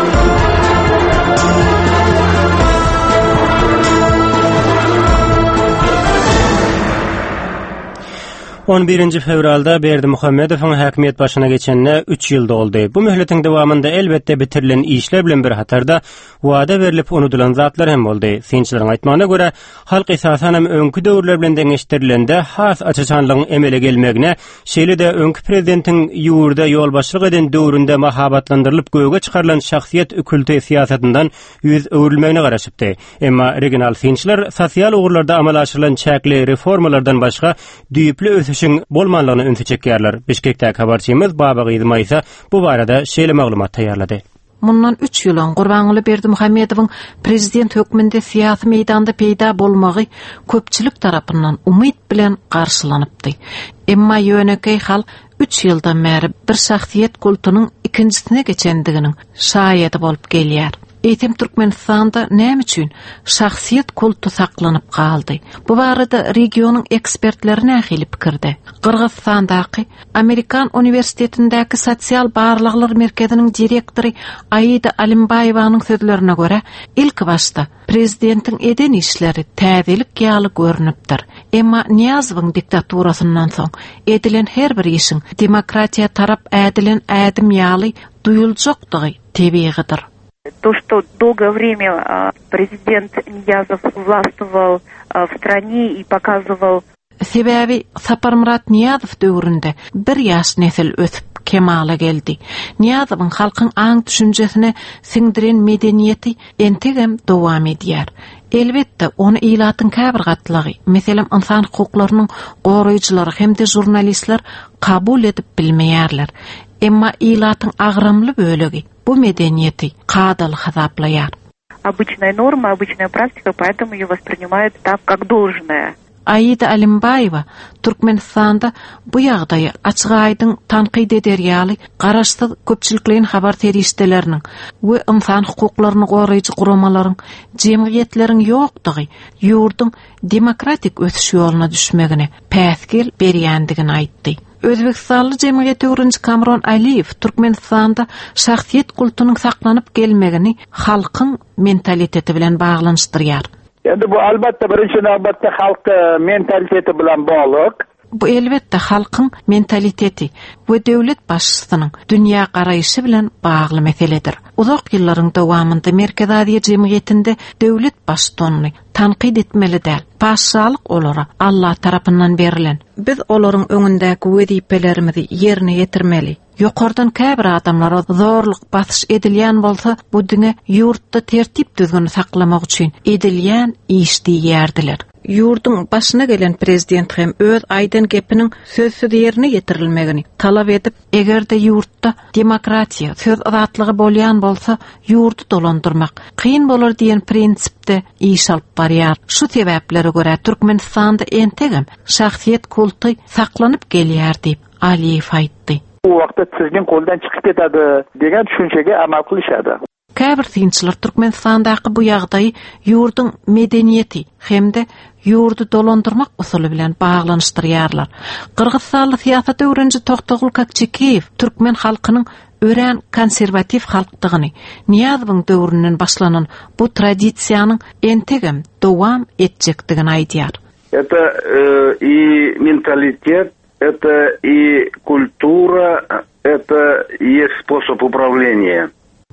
Speaker 1: 11 fevralda Berdimuhammedowyň häkimiýet başyna geçenine 3 ýyl doldy. Bu möhletiň dowamında elbetde bitirilen işler bilen bir hatarda wada berilip unutulan zatlar hem boldy. Sinçileriň aýtmagyna görä, halk esasan hem öňkü döwürler bilen deňeşdirilende has açyçanlygyň emele gelmegine, şeýle-de öňkü prezidentiň ýurda ýolbaşçylyk eden döwründe mahabatlandyrylyp göge çykarylan şahsiýet ökülti siýasatyndan ýüz öwrülmegine garaşypdy. Emma regional sinçiler sosial ugurlarda amal aşyrylan çäkli reformalardan başga düýüpli ösüşiň bolmanlygyny öňe çekýärler. Bişkekdäki habarçymyz Baba Gyzma ise bu barada şeýle maglumat taýýarlady.
Speaker 11: Mundan 3 ýyl Gurbanuly Berdimuhammedowyň prezident hökmünde siýasy meýdanda peýda bolmagy köpçülik tarapyndan umyt bilen garşylanypdy. Emma ýönekey hal 3 ýyldan bäri bir şahsiýet kultunyň ikinjisine geçendiginiň şahyady bolup gelýär. Eýtem Türkmenistanda näme üçin şahsiýet kultu saklanyp galdy? Bu barada regionyň ekspertleri nähili pikirde? Kyrgyzstandaky Amerikan Uniwersitetindäki sosial barlyklar merkeziniň direktory Aida Alimbayewaň sözlerine görä, ilk başta prezidentiň eden işleri täzelik ýaly görnüpdir. Emma Niyazowyň diktaturasyndan soň edilen her bir işiň demokratiýa tarap ädilen ädim ýaly duýuljakdygy tebigidir.
Speaker 12: То, что долгое время президент Ниязов властвовал в стране и показывал...
Speaker 11: Sebebi Saparmurat Niyazov döwründe bir ýaş nesil ösüp kemala geldi. Niyazowyň halkyň aň düşünjesine siňdiren medeniýeti entegem dowam edýär. Elbetde onu ilatyň käbir gatlygy, meselem insan hukuklarynyň goraýjylary hem de jurnalistler kabul edip bilmeýärler. Emma ilatyň agramly bölegi bu medeniýeti kadal hasaplaýar.
Speaker 12: Обычная норма, обычная практика, поэтому её воспринимают так, как должное.
Speaker 11: Aida Alimbayewa Türkmenistanda bu ýagdaýy açyk aýdyň tanqid eder ýaly garaşsyz köpçülikliň habar terişdeleriniň we insan hukuklaryny goraýjy guramalaryň jemgyýetleriň ýokdugy ýurdun demokratik ösüş ýoluna düşmegine päsgil berýändigini aýtdy. Özbekistanly jemgyýet öwrünçi Kamron Aliýew Türkmenistanda şahsiýet kultunyň saklanyp gelmegini halkyň mentaliteti bilen baglanyşdyrýar.
Speaker 13: Endi bu albatta birinchi navbatda halk mentaliteti bilan bog'liq.
Speaker 11: Bu elbette halkyň mentaliteti we döwlet başçysynyň dünýä garaýşy bilen bagly meseledir. Uzak ýyllaryň dowamında Merkez Aziýa jemgyýetinde döwlet başçylygyny tanqid etmeli däl. Paşalyk olara Allah tarapyndan berilen. Biz olaryň öňündäki wezipelerimizi ýerine ýetirmeli. Ýokardan käbir adamlara zorluk basyş edilýän bolsa, bu diňe ýurtda tertip düzgün saklamak üçin edilýän iş diýerdiler. Ýurdun başyna gelen prezident hem öz aýdan gepiniň sözsüz ýerine ýetirilmegini talap edip, egerde ýurtda demokratiýa, söz azatlygy bolýan bolsa, ýurdu dolandyrmak kyn bolar diýen prinsipde iş alyp barýar. Şu sebeplere görä Türkmenistanda entegem şahsiýet kulty saklanyp gelýär diýip Aliýew aýtdy.
Speaker 13: Bu wagtda sizning goldan çykyp ketadi degan düşünçege amal kılışady.
Speaker 11: Käbir sinçiler Türkmenistandaky bu ýagdaýy ýurdun medeniýeti hemde ýurdu dolandyrmak usuly bilen baglanyşdyrýarlar. Kyrgyzstanly siýasat öwrençi Toktogul Kakçekeýew türkmen halkynyň ören konservativ halkdygyny, Niyazowyň döwründen başlanan bu tradisiýanyň entegem dowam etjekdigini aýdýar.
Speaker 8: Это и менталитет, это и культура, это и способ управления.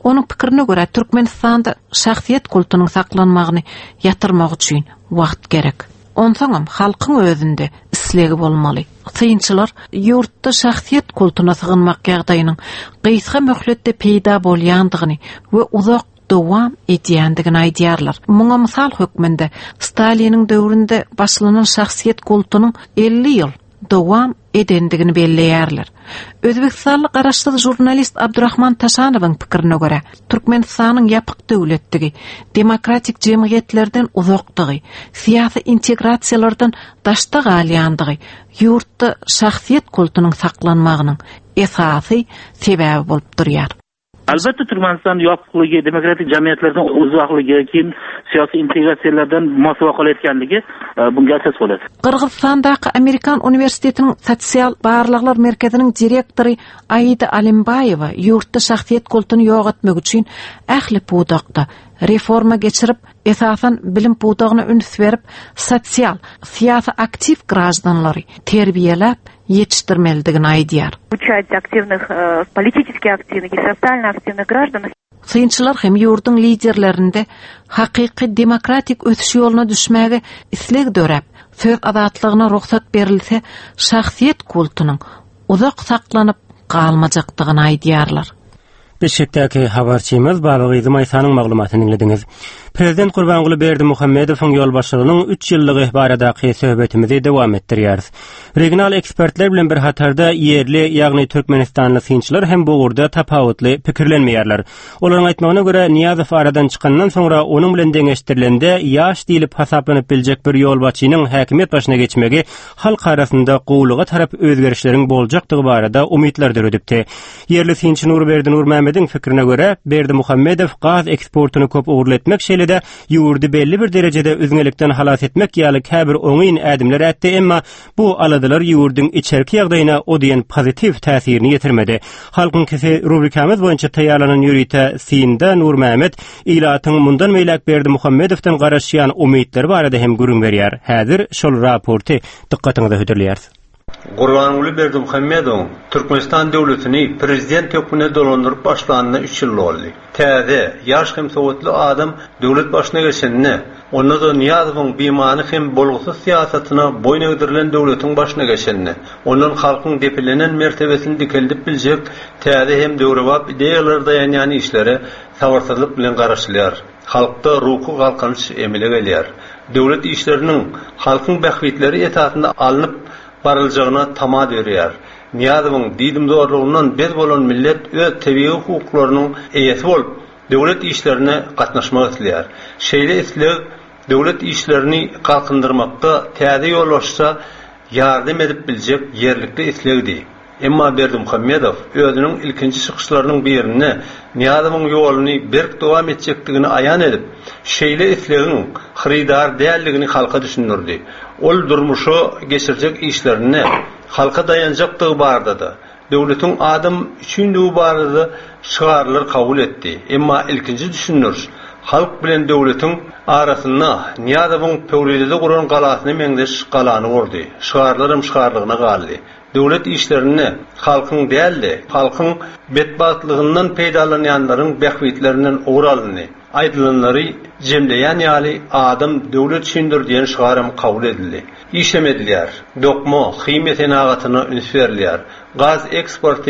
Speaker 11: Onun pikirine göre Türkmenistanda şahsiyet kultunyň saklanmagyny ýatyrmak üçin wagt gerek. Onsoňam halkyň özünde islegi bolmaly. Syýynçylar ýurtda şahsiyet kulturyna sygynmak ýagdaýynyň gysga möhletde peýda bolýandygyny we uzak dowam edýändigini aýdýarlar. Muňa mysal hökmünde Staliniň döwründe başlanan şahsiyet kultunyň 50 ýyl dowam edendigini belleýärler. Özbekistanlyk garaşdyry jurnalist Abdurrahman Taşanowyň pikirine görä, Türkmenistanyň ýapyk döwletligi, demokratik jemgyýetlerden uzakdygy, syýasy integrasiýalardan daşda galýandygy ýurtda şahsiyet kultunyň saklanmagynyň esasy sebäbi bolup durýar.
Speaker 14: Albatta Türkmenistan ýapykligi, demokratik jamiyetlerden uzakligi, kim siyasi integrasiyalardan musoqal etkenligi bunga asas boladi.
Speaker 11: Qırgızstandaky Amerikan Universitetiniň sosial barlyklar merkeziniň direktory Aida Alimbayewa ýurtda şahsiyet kultuny ýok etmek üçin ähli pudakda reforma geçirip esasan bilim pudagyna üns berip sosial, syýasy aktiv građanlary terbiýelep yetiştirmelidigini aýdýar.
Speaker 12: Учать активных, политически активных и социально активных граждан.
Speaker 11: Syýynçylar hem ýurdun liderlerinde hakyky demokratik ötüş ýoluna düşmäge isleg dörep, söz azatlygyna ruhsat berilse, şahsiyet kultunyň uzak saklanyp galmajakdygyny aýdýarlar.
Speaker 1: Beşikdäki habarçymyz Babagy Ýzymaýsanyň maglumatyny dinlediňiz. Prezident Gurbanguly Berdimuhammedowyň ýolbaşçylygynyň 3 ýyllyk baradaky söhbetimizi dowam etdirýäris. Regional ekspertler bilen bir hatarda ýerli, ýagny Türkmenistanly synçylar hem bu urda tapawutly pikirlenmeýärler. Olaryň aýtmagyna görä Niýazow aradan çykandan soňra onuň bilen deňeşdirilende ýaş diýilip hasaplanyp biljek bir ýolbaşçynyň häkimiýet başyna geçmegi halk arasynda gowluga tarap özgerişleriň boljakdygy barada umytlar döredipdi. Ýerli synçy Nurberdi Nurmamediň fikrine görä Berdimuhammedow gaz eksportuny köp ugurletmek şeýlede ýurdy belli bir derejede özüňelikden halas etmek ýaly käbir oňyn ädimler etdi, emma bu aladalar ýurdyň içerki ýagdaýyna o diýen pozitiv täsirini ýetirmedi. Halkyň kesi rubrikamyz boýunça taýýarlanan ýürite Sinda Nurmamed ilatyň mundan meýlek Berdimuhammedowdan garaşýan umytlar barada hem gürün berýär. Häzir şol raporty dikkatiňize hödürleýär.
Speaker 10: Gurbanguly Berdimuhammedow Türkmenistan döwletini prezident hökmüne dolandyryp başlanyna 3 ýyl boldy. Täze, ýaş hem sowatly adam döwlet başyna geçenine, onda da Niýazowyň beýmany hem bolgusyz syýasatyna boyun egdirilen döwletiň başyna geçenine, ondan halkyň depelenen mertebesini dikeldip biljek täze hem döwrebap ideýalar daýanýan işlere sabarsızlyk bilen garaşylýar. Halkda ruhy galkanyş emele gelýär. Döwlet işleriniň halkyň bähwitleri etatynda alınıp baryljagyna tamad berýär. Niýazowyň diýdim zorlugynyň bez bolan millet öz tebii hukuklarynyň eýesi bolup, döwlet işlerine gatnaşmak isleýär. Şeýle isleg döwlet işlerini kalkındırmakda täze ýolbaşça ýardam edip biljek ýerlikde islegdi. Emma Berdimuhammedow özüniň ilkinji çykyşlarynyň birine Niýazowyň ýoluny berk dowam etjekdigini aýan edip, şeýle islegiň hyrydar däldigini halka düşündirdi. Ol durmuşy geçirjek işlerini halka dayanjakdygy barada döwletiň adam üçinligi barada şygarlar kabul etdi. Emma ilkinji düşünür halk bilen döwletiň arasynda Niýazowyň pöwrelide guran galasyny meňdeş galany urdy. Şygarlarym şygarlygyna galdy. Döwlet işlerini halkyň däldi, halkyň betbatlygyndan peýdalanýanlaryň bähwitlerinden uguralyny, aýdylanlary jemleýän ýaly adam döwlet üçindir diýen şygarym kabul edildi. İşlemedilýär. Dokma, hymet enagatyna üns berilýär. Gaz eksporty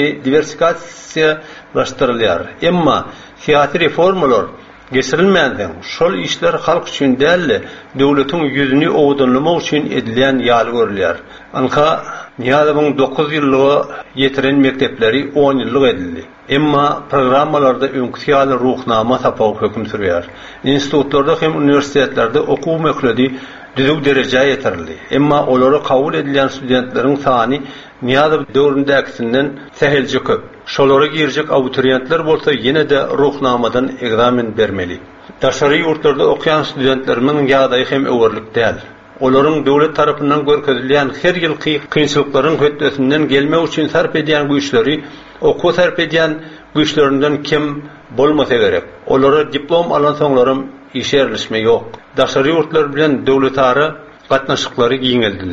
Speaker 10: diversifikasiýalaşdyrylýar. Emma syýasy reformalar geçirilmeden şol işler halk üçin däldi, döwletiň ýüzüni owdunlamak üçin edilýän ýaly görülýär. Anka Niýazowyň 9 ýyllygy ýetiren mektepleri 10 ýyllyk edildi. Emma programmalarda öňküýäli ruhnama tapaw hökm sürýär. Institutlarda hem universitetlerde okuw möhledi düzüg dereje ýetirildi. Emma olary kabul edilen studentleriň sany Niýazow döwründäkisinden sähelje köp. Şolary girjek abiturientler bolsa ýene de ruhnamadan egzamin bermeli. Daşary ýurtlarda okuyan studentleriň ýagdaýy hem öwürlik däl. Olaryň döwlet tarapyndan görkezilýän her ýylky kynçylyklaryň hötdesinden gelmek üçin sarp edýän güýçleri, okuw sarp edýän güýçlerinden kim bolmasa gerek. Olary diplom alan soňlarym işe erişme ýok. Daşary ýurtlar bilen döwlet ara gatnaşyklary giňeldildi.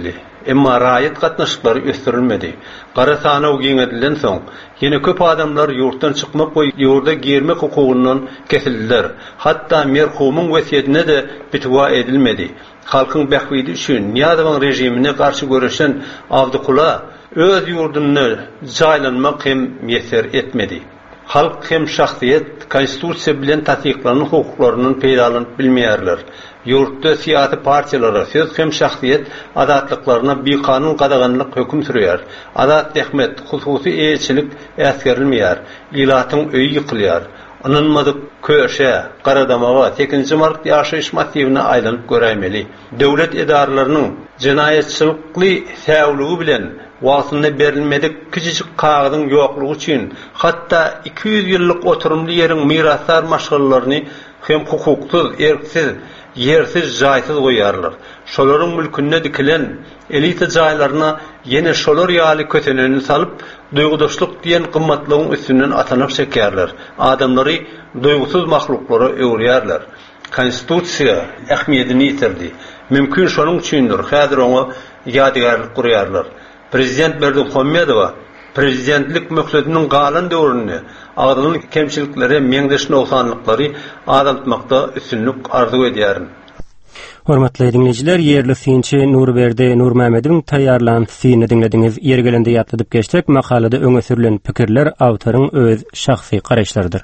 Speaker 10: emma raýat gatnaşyklary ösdürilmedi. Gara sanaw giňedilen soň ýene köp adamlar ýurtdan çykmak we ýurda girmek hukugundan kesildiler. Hatda merhumyň wesiýetine de bitwa edilmedi. Halkyň bähwidi üçin Niýazowyň rejimine garşy görüşen Abdukula öz ýurduny jaýlanmak hem ýeter etmedi. Halk hem şahsiyet konstitusiýa bilen taýyklanan hukuklaryny peýdalanyp bilmeýärler. Ýurtda siýasy partiýalary söz hem şahsiyet adatlyklaryna bir kanun gadaganlyk hökm sürýär. Adat dehmet, hususy elçilik äsgerilmeýär. Ilatyň öýü ýykylýar. Anılmadık köşe, Qaradamağa, 8-nji mart ýaşaýyş massivine aýlanyp göräýmeli. Döwlet edaralarynyň jinayetçilikli säwligi bilen wagtynda berilmedik kiçik kagadyň ýoklugy üçin hatda 200 ýyllyk oturumly ýeriň miraslar maşgallalaryny hem hukuksuz, erksiz, yersiz, jaýsyz goýarlar. Şolaryň mülkünde dikilen elita jaýlaryna ýene şolar ýaly köteneni salyp, duýgudaşlyk diýen gymmatlygyň üstünden atanyp çekýärler. Adamlary duýgusuz mahluklara öwrýärler. Konstitusiýa ähmiýetini ýitirdi. Mümkin şonuň üçindir häzir oňa ýadygarlyk gurýarlar. Prezident Berdimuhammedowa prezidentlik möhletiniň galan döwründe agdalyň kemçilikleri, meňdeş noksanlyklary azaltmakda üstünlük arzu edýär.
Speaker 1: Hormatly dinleyijiler, ýerli synçy Nurberdi Nurmämedowyň taýýarlanan syny dinlediňiz. Ýergelende ýatladyp geçdik. Makalada öňe sürülen pikirler awtoryň öz şahsy garaşlarydyr.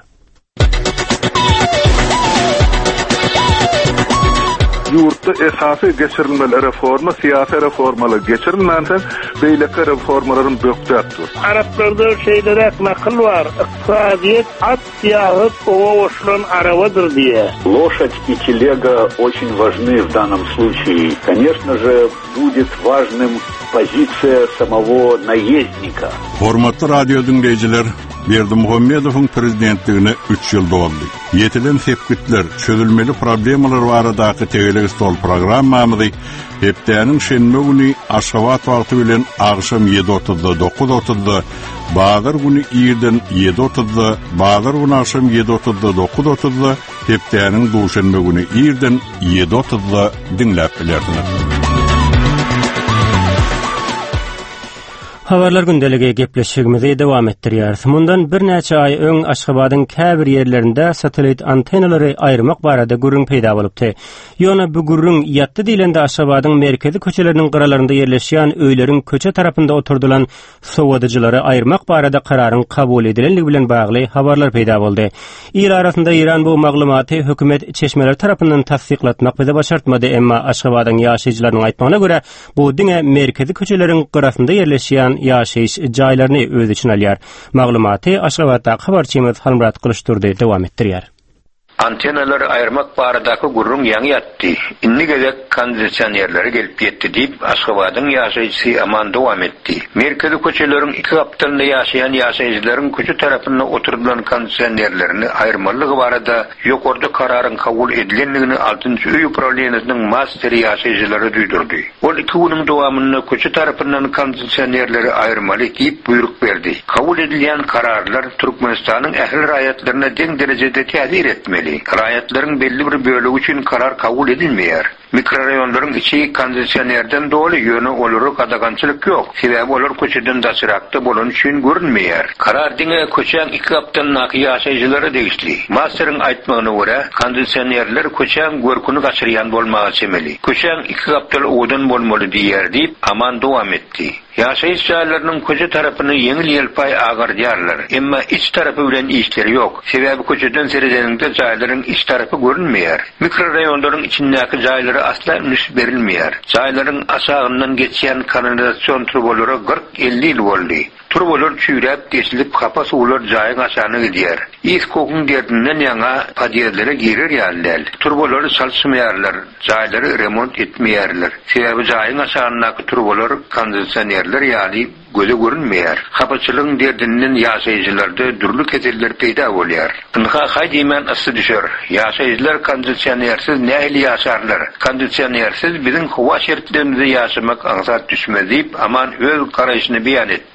Speaker 15: Yurtda esasy geçirilmeli reforma, siyasi reformalar geçirilmänse beýleki reformalaryň bökdäpdir.
Speaker 16: Araplarda şeýlere nakıl var. Iqtisadiyet at ýahyp owa oşulan arawadyr diye.
Speaker 17: Лошадь и телега очень важны в данном случае. Конечно же, будет важным позиция самого наездника.
Speaker 18: Hormatly radio dinleyijiler, Berdimuhammedowyň prezidentligine 3 ýyl doldy. Yetilen sepkitler, çözülmeli problemalar baradaky tegelik stol programmamyzy hepdäniň şenme güni Aşgabat wagty bilen agşam 7:30-da 9:30-da, bagyr güni ýerden 7:30-da, bagyr güni agşam 7:30-da 9:30-da, hepdäniň duşanma güni ýerden 7:30-da dinläp bilerdiňiz.
Speaker 1: Habarlar gündeligi gepleşigimizi dowam etdirýär. Mundan bir näçe ay öň Aşgabatyň käbir ýerlerinde satelit antenalary aýrmak barada gürrüň peýda bolupdy. Ýöne bu gürrüň ýatdy diýilende Aşgabatyň merkezi köçeleriniň garalarynda ýerleşýän öýleriň köçe tarapynda oturdulan sowadyjylary aýrmak barada kararyň kabul edilenligi bilen bagly habarlar peýda boldy. İl arasynda İran bu maglumaty hökümet çeşmeler tarapyndan tasdiklatmak bize başartmady, emma Aşgabatyň ýaşaýjylarynyň aýtmagyna görä, bu diňe merkezi köçeleriň garasynda ýerleşýän ýaşaýyş jaýlaryny öz içine alýar. Maglumaty Aşgabatda habarçymyz Halmurat Kılıçdurdy dowam etdirýär.
Speaker 19: Antenaları ayırmak baradaky gurrun ýaňy ýatdy. Inni gezek konditsionerleri gelip ýetdi diýip Aşgabatyň ýaşaýjysy aman dowam etdi. Merkezi köçeleriň 2 haptalynda ýaşaýan ýaşaýjylaryň köçe tarapyna oturulan konditsionerlerini aýyrmalygy barada ýokarda kararyň kabul edilenligini 6-njy öýü problemanynyň masteri ýaşaýjylary duýdurdy. Ol 2 güniň dowamynda köçe tarapyndan konditsionerleri aýyrmaly diýip buyruk berdi. Kabul edilýän kararlar Türkmenistanyň ähli raýatlaryna deň derejede täsir etmeli. Raýatlaryň belli bir bölegi üçin karar kabul edilmeýär. Mikroraýonlaryň içi konditsionerden doly ýöne olary gadagançylyk ýok. Sebäbi olar köçeden daşyrakda bolan üçin görünmeýär. Karar diňe köçäň 2 haptan naky ýaşaýjylary degişli. Masteriň aýtmagyna görä, konditsionerler köçäň görküni gaçyrýan bolmagy çemeli. Köçäň 2 haptal odan bolmaly diýer diýip aman dowam etdi. Ýaşaýyş jaýlarynyň köçe tarapyny ýeňil ýelpay agardýarlar. Emma iç tarapy bilen işleri ýok. Sebäbi köçeden seredeninde jaýlaryň iç tarapy görünmeýär. Mikroraýonlaryň içindäki jaýlary asla üns berilmeýär. Jaýlaryň aşagyndan geçýän kanalizasiýon trubolary 40-50 ýyl boldy. Turbolar çüýräp geçilip kapa suwlar jaýyň aşagyna gidýär. Is kokuň derdinden ýaňa padýerlere girer ýalylar. Turbolar çalşmaýarlar, jaýlary remont etmeýärler. Sebäbi jaýyň aşagynaky turbolar kondisionerler ýaly göze görünmeýär. Kapaçylygyň derdinden ýaşaýjylarda dürli keseller peýda bolýar. Ynha haýdyman asy düşer. Ýaşaýjylar kondisionersiz nähili ýaşarlar. Kondisionersiz biziň howa şertlerimizde ýaşamak aňsat düşmez diýip aman öz garaşyny beýan etdi.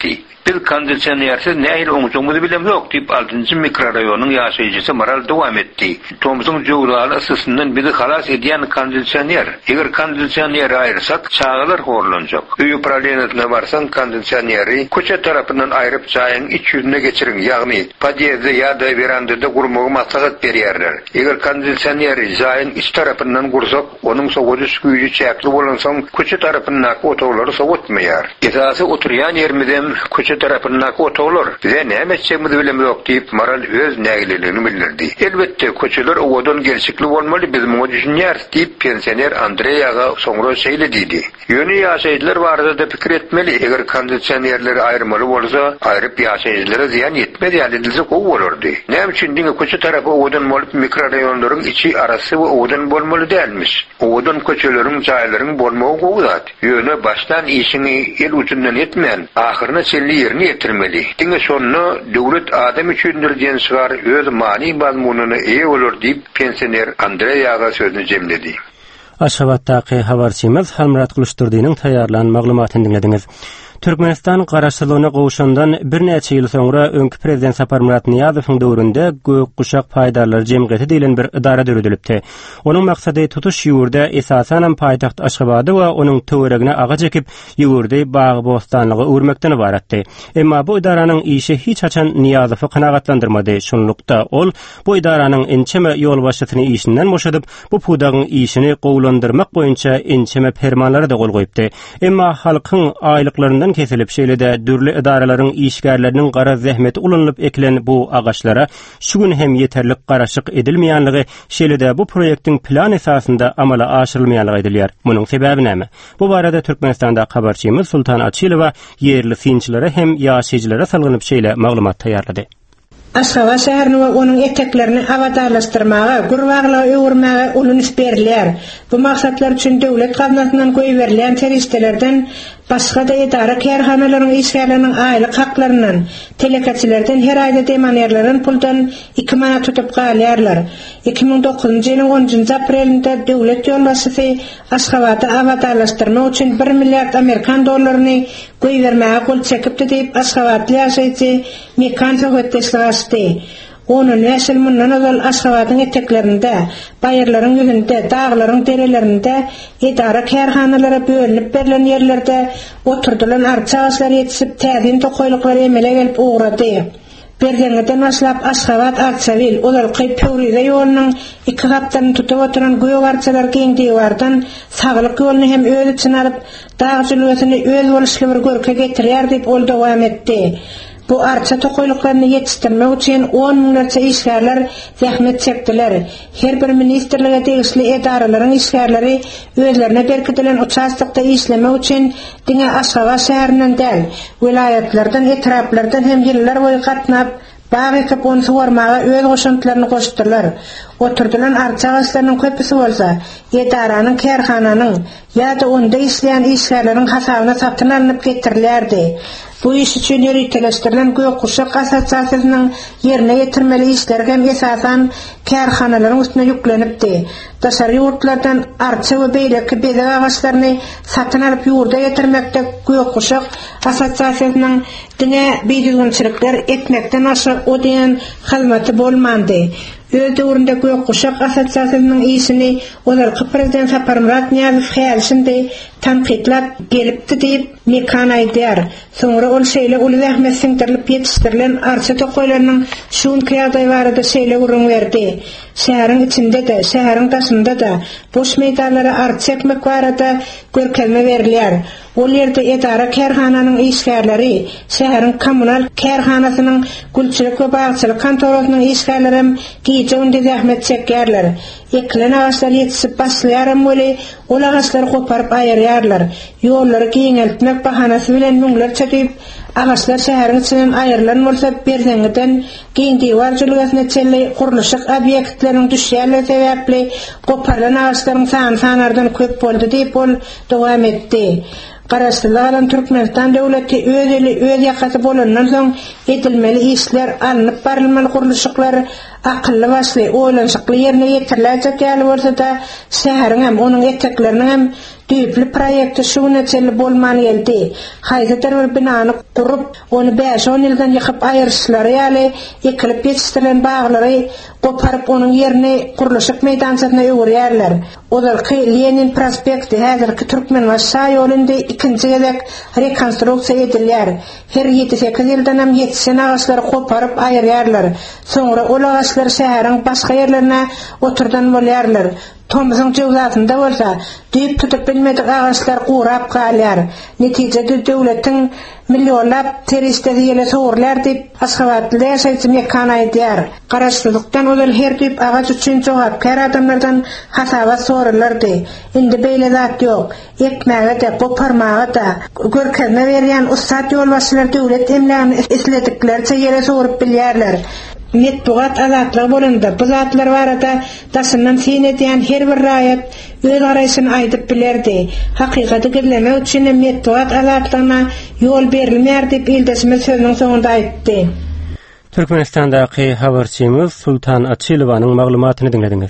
Speaker 19: Biz kondisyonersiz nähil oňuňyzy bilem ýok diýip 6-njy mikrorayonyň ýaşaýjysy Maral dowam etdi. Tomsyň jowlaly ısysyndan bizi halas edýän kondisyoner. Eger kondisyoner aýyrsak, çağılar horlanjak. Öý upravleniýetine barsaň kondisyoneri köçe tarapyndan aýryp çaýyň iç ýüzüne geçiriň, ýagny podýezde ýa-da verandada gurmagy maslahat berýärler. Eger kondisyoneri çaýyň iç tarapyndan gursak, onuň soňky güýji çäkli bolansoň köçe tarapyndan otowlary sowatmaýar. Esasy oturýan ýermizden köçe tarapyndan otowlar bize näme etjegimizi bilem ýok diýip Maral öz nägileligini bildirdi. Elbetde köçeler owadan gerçekli bolmaly, biz muňa düşünýär diýip pensioner Andreyaga soňra şeýle diýdi. Ýöne ýaşaýjylar barada da pikir etmeli. Eger kondisyonerleri aýrmaly bolsa, aýryp ýaşaýjylary ziýan etmeli, ýa-da gowy bolardy. Näme üçin diňe köçe tarapy owadan bolup mikrorayonlaryň içi arasy we owadan bolmaly dälmiş. Owadan köçeleriň, jaýlaryň bolmagy gowy zat. Ýöne başdan işini el ucundan etmän, ahyryna çelli ýerine ýetirmeli. Diňe şonu döwlet adam üçindir diýen şeýle öz mani mazmunyny eýe bolar diýip pensioner Andreyaga sözüni jemledi.
Speaker 1: Aşgabatdaky habarçymyz Halmurat Kılıçdurdynyň taýýarlanan maglumatyny dinlediňiz. Türkmenistan garaşsylygyna gowuşandan bir näçe ýyl soňra öňkü prezident Saparmurat Niýazowyň döwründe Gök Guşak Paýdarlar Jemgyýeti diýilen bir idara döredilipdi. Onuň maksady tutuş ýurda esasan paýtaxt Aşgabady we onuň töweregine aga çekip ýurdy bagy bostanlygy urmekden ibaratdy. Emma bu idaranyň işi hiç açan Niýazowy kanagatlandyrmady. Şonlukda ol bu idaranyň ençeme ýol başçysyny işinden boşadyp bu pudagyň işini gowlandyrmak boýunça ençeme fermanlary da gol goýupdy. Emma halkyň aýlyklaryndan kesilip şeýle-de dürli idaralaryň işgärleriniň gara zähmeti ulanyp eklen bu agaçlara şu gün hem ýeterlik garaşyk edilmeýänligi, şeýle-de bu proýektiň plan esasında amala aşyrylmaýanlygy edilýär. Munyň sebebi näme? Bu barada Türkmenistanda habarçymyz Sultan Açylowa ýerli synçylara hem ýaşaýjylara salgynyp şeýle maglumat taýýarlady.
Speaker 6: Aşgabat şäherini we onuň eteklerini awadarlaşdyrmaga, gurwaglyga öwürmäge ulanyş berilýär. Bu maksatlar üçin döwlet gaznasyndan goýup berilen teristlerden başga da idara kärhanalaryň işgärleriniň aýlyk haklarynyň, telekaçylardan her aýda demanýarlaryň puldan 2 manat tutup galýarlar. 2009-njy ýylyň 10-njy aprelinde döwlet ýolbaşçysy Aşgabaty awadarlaşdyrmak üçin 1 milliard Amerikan dollaryny goýup bermäge gol çekipdi diýip Aşgabatly ýaşaýjy Mekan Söhbetdeşligi onun näşil mundan ol Aşgabatyň eteklerinde, baýarlaryň ýüzünde, dağlaryň derelerinde, idara kärhanalary bölünip berilen ýerlerde oturdulan arçaçlar ýetişip täzin tokoýlyklary emele gelip uğrady. Berdeneden başlap Aşgabat Arçavil, Olalky Pöwride ýolunyň 2 haptany tutup oturan goýa arçalar giňdiňi bardan saglyk ýoluny hem öz içine alyp dağjylygyny öz boluşly bir görke getirýär diýip ol dowam etdi. Bu arça tokoylyklaryny ýetişdirmek üçin 10 miňlerçe işgärler zähmet çekdiler. Her bir ministrlige tegişli edaralaryň işgärleri özlerine berkitilen uçastykda işlemek üçin diňe Aşgabat şäherinden däl, vilayatlardan, etraplardan hem ýyllar boýy gatnap bagy kapon suwarmaga öz goşuntylaryny goşdurlar. Oturdulan arça agaçlarynyň köpüsi bolsa, edaranyň, kärhananyň ýa-da onda işleýän işgärleriň hasabyna satyn alınıp getirilýärdi. Bu iş üçin ýönetilýän Gök Guşak asosiýasiýasynyň ýerine ýetirmeli işler hem esasan kärhanalaryň üstüne ýüklenipdi. Daşary ýurtlardan arça we beýleki bezek agaçlaryny satyn alyp ýurda ýetirmekde Gök Guşak asosiýasiýasynyň diňe beýdilgünçilikler etmekden aşy o diýen hyzmaty bolmandy. Öz döwründe Gök Guşak asosiýasynyň işini Olalky prezident Saparmurat Niýazow häzişinde tanqidlap gelipdi diýip Mekan aýdýar. Soňra ol şeýle uly zähmet siňdirilip ýetişdirilen arça tokoýlarynyň şuň ýagdaý barada şeýle gurrun berdi. Şäheriň içinde de, şäheriň daşynda da boş meýdanlara arça ekmek barada görkezme berilýär. Ol ýerde edara kärhananyň işgärleri, şäheriň kommunal kärhanasynyň gülçilik we bagçylyk kontorasynyň işgärleri hem giýje ünde zähmet çekýärler. Eklen agaçlar ýetişip başlaýar boly, ol agaçlary goparyp aýyrýarlar. Ýollary giňeltmek bahanasy bilen müňlerçe diýip agaçlar şäheriň içinden aýrylan bolsa berdenginden giňdiňi warjylygyna çelli guruluşyk obýektleriň düşýärligi sebäpli goparylan agaçlaryň sanardan köp boldy diýip ol dowam etdi. Garaşsylygyň Türkmenistan döwleti öz eli öz ýakasy bolandan soň edilmeli işler alınıp barylmaly guruluşyklar akylly başly, oýlanşykly ýerine ýetiriläjek ýaly bolsa-da şäheriň hem onuň etekleriniň hem düýpli proýekti şuňa çelli bolmany geldi. Haýsydyr bir binany kurup onu 5-10 ýyldan ýykyp aýyrşylary ýaly ekilip ýetişdirilen baglary goparyp onuň ýerine gurulşyk meýdançasyna öwürýärler. Olarky Lenin prospekti häzirki Türkmenbaşy ýolundy ikinji gezek rekonstruksiýa edilýär. Her 7-8 ýyldan hem ýetişen agaçlary goparyp aýyrýarlar. Soňra ol agaçlar şäheriň başga ýerlerine oturdan bolýarlar. Tomyzyň jowzatynda bolsa, düýüp tutup bilmedik agaçlar gurap galýar. Netijede döwletiň millionlap teristleri ýele sowurlar diýip Aşgabatda ýaşaýjy mekan aýdýar. Garaşdyrlykdan ol her düýüp agaç üçin jogapkar adamlardan hasabat sorulurdy. Indi beýle zat ýok. Ekmäge de, goparmaga da, görkezme berýän ustad ýolbaşçylar döwlet emläni islediklerçe ýele sorup bilýärler. Metbuat azatlygy bolanda bu zatlar barada daşyndan sen edýän her bir raýat öz garaýşyny aýdyp bilerdi. Hakykaty gizlemek üçin metbuat azatlygyna ýol berilmär diýip ildesme sözüniň soňunda aýtdy.
Speaker 1: Türkmenistandaky habarçymyz Sultan Atçylowanyň maglumatyny dinlediňiz.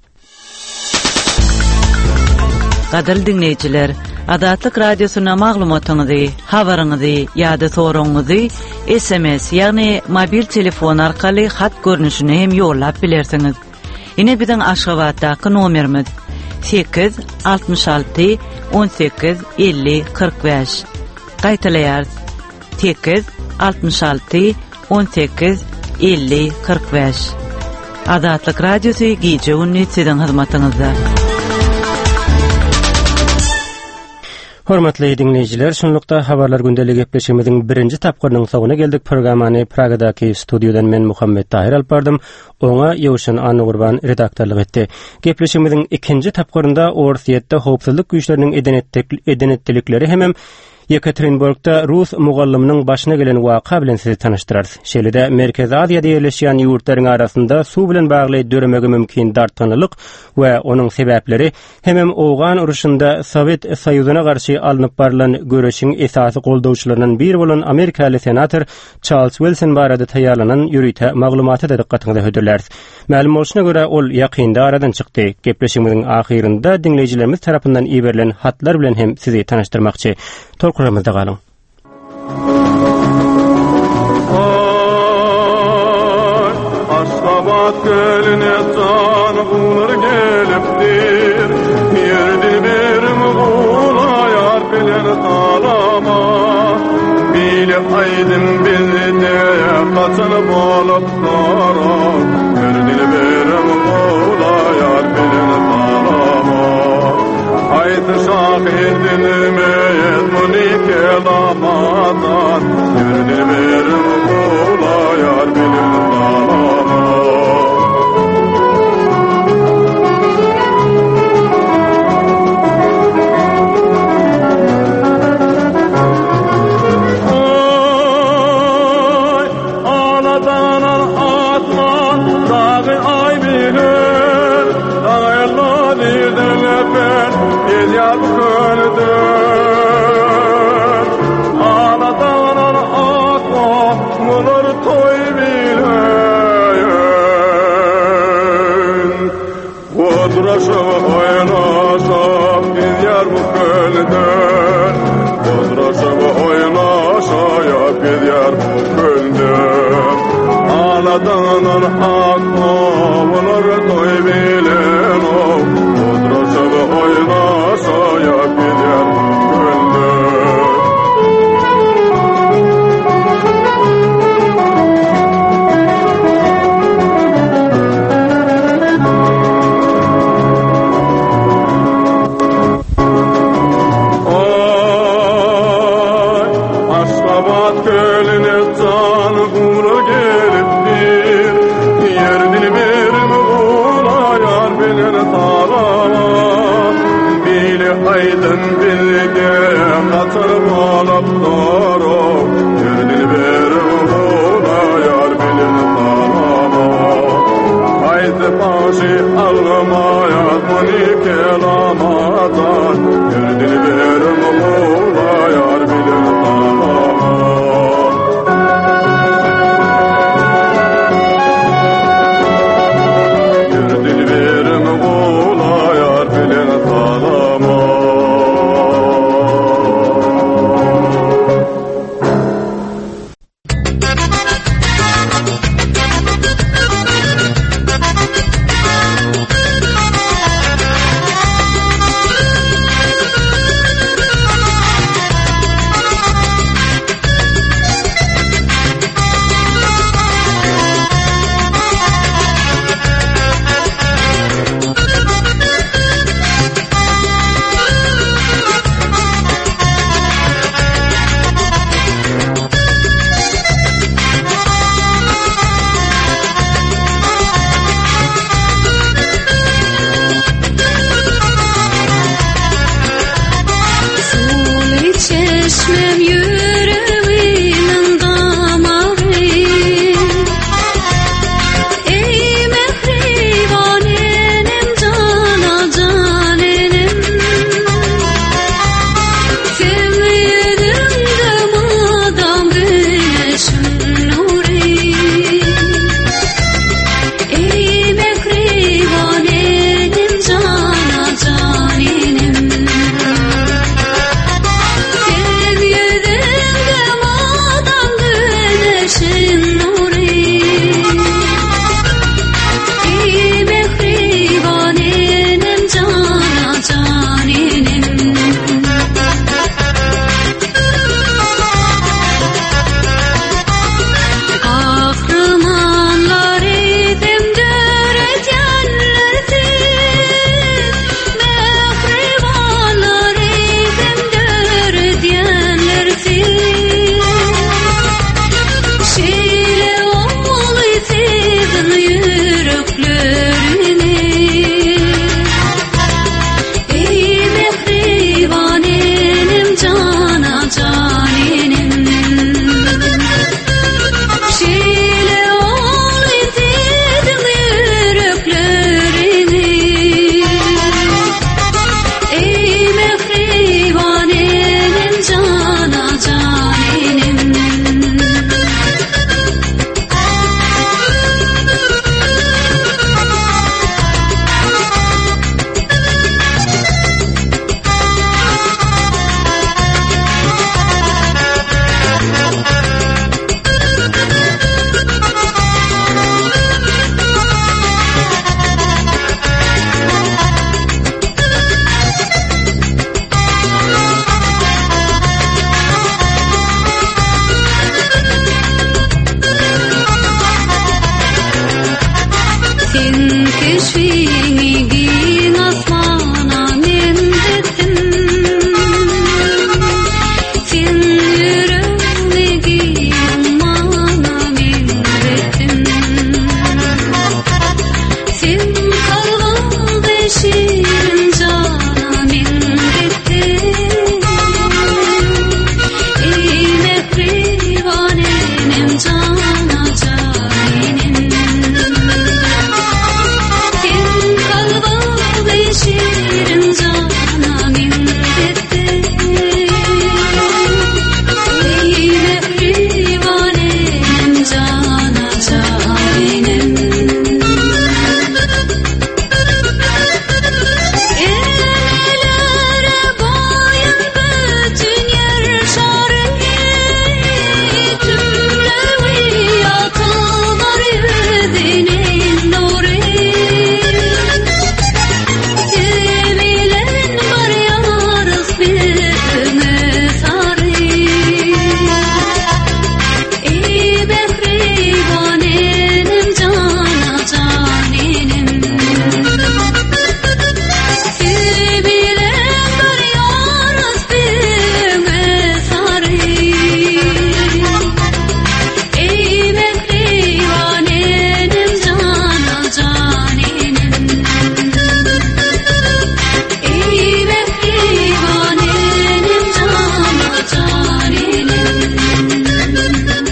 Speaker 20: Gaderli dinleyijiler, Adatlyk radiosyna maglumatyňyzy, habaryňyzy ýa-da soragyňyzy SMS ýagny mobil telefon arkaly hat görnüşine hem ýollap bilersiňiz. Ine biziň Aşgabatdaky nomerimiz 866 18 50 45. Gaýtalaýar 866 18 50 45. Adatlyk radiosy gije ünni siziň hyzmatyňyzda.
Speaker 1: Hormatly dinleyijiler, şonlukda habarlar gündelik gepleşigimiziň birinji tapgyrynyň soňuna geldik. Programmany Pragadaky studiodan men Muhammed Tahir alyp bardym. Oňa Ýowşan Anna Gurban redaktorlyk etdi. Gepleşigimiziň ikinji tapgyrynda Orsiýetde howpsuzlyk güýçleriniň edenetlikleri hemem Yekaterinburgda Rus mugallymynyň başyna gelen waka bilen sizi tanıştyrar. Şeýle-de Merkez Aziýada ýerleşýän ýurtlaryň arasynda suw bilen bagly döremege mümkin dartanylyk we onuň sebäpleri hemem owgan uruşynda Sowet Soýuzyna garşy alınıp barilen göreşiň esasy goldawçylarynyň biri bolan Amerikaly senator Charles Wilson barada taýýarlanan ýürüýte maglumaty da dikkatiňizi hödürler. Ma'lum bolşuna görä ol ýakynda aradan çykdy. Gepleşigimiziň ahyrynda dinleýijilerimiz tarapyndan iýerilen hatlar bilen hem sizi tanıştyrmakçy. Torkuramızda kalın.
Speaker 21: Aşgabat gölüne can bulur gelipdir. Yerdi berim bulayar bilen salama. Bile aydın bizde kaçan bolup dara. Yerdi berim bulayar bilen salama. Haydi şahidinime Monike damadan Yürüdü berim bulayar bilir salama. Oy, anadanan atman dağı ay bilir Dağıyla didelepen Yezyat köldür Anadanan atma Mulur toy bileyin Odraşa oynaşam Yezyar bu köldür Odraşa oynaşa Yezyar bu köldür Anadanan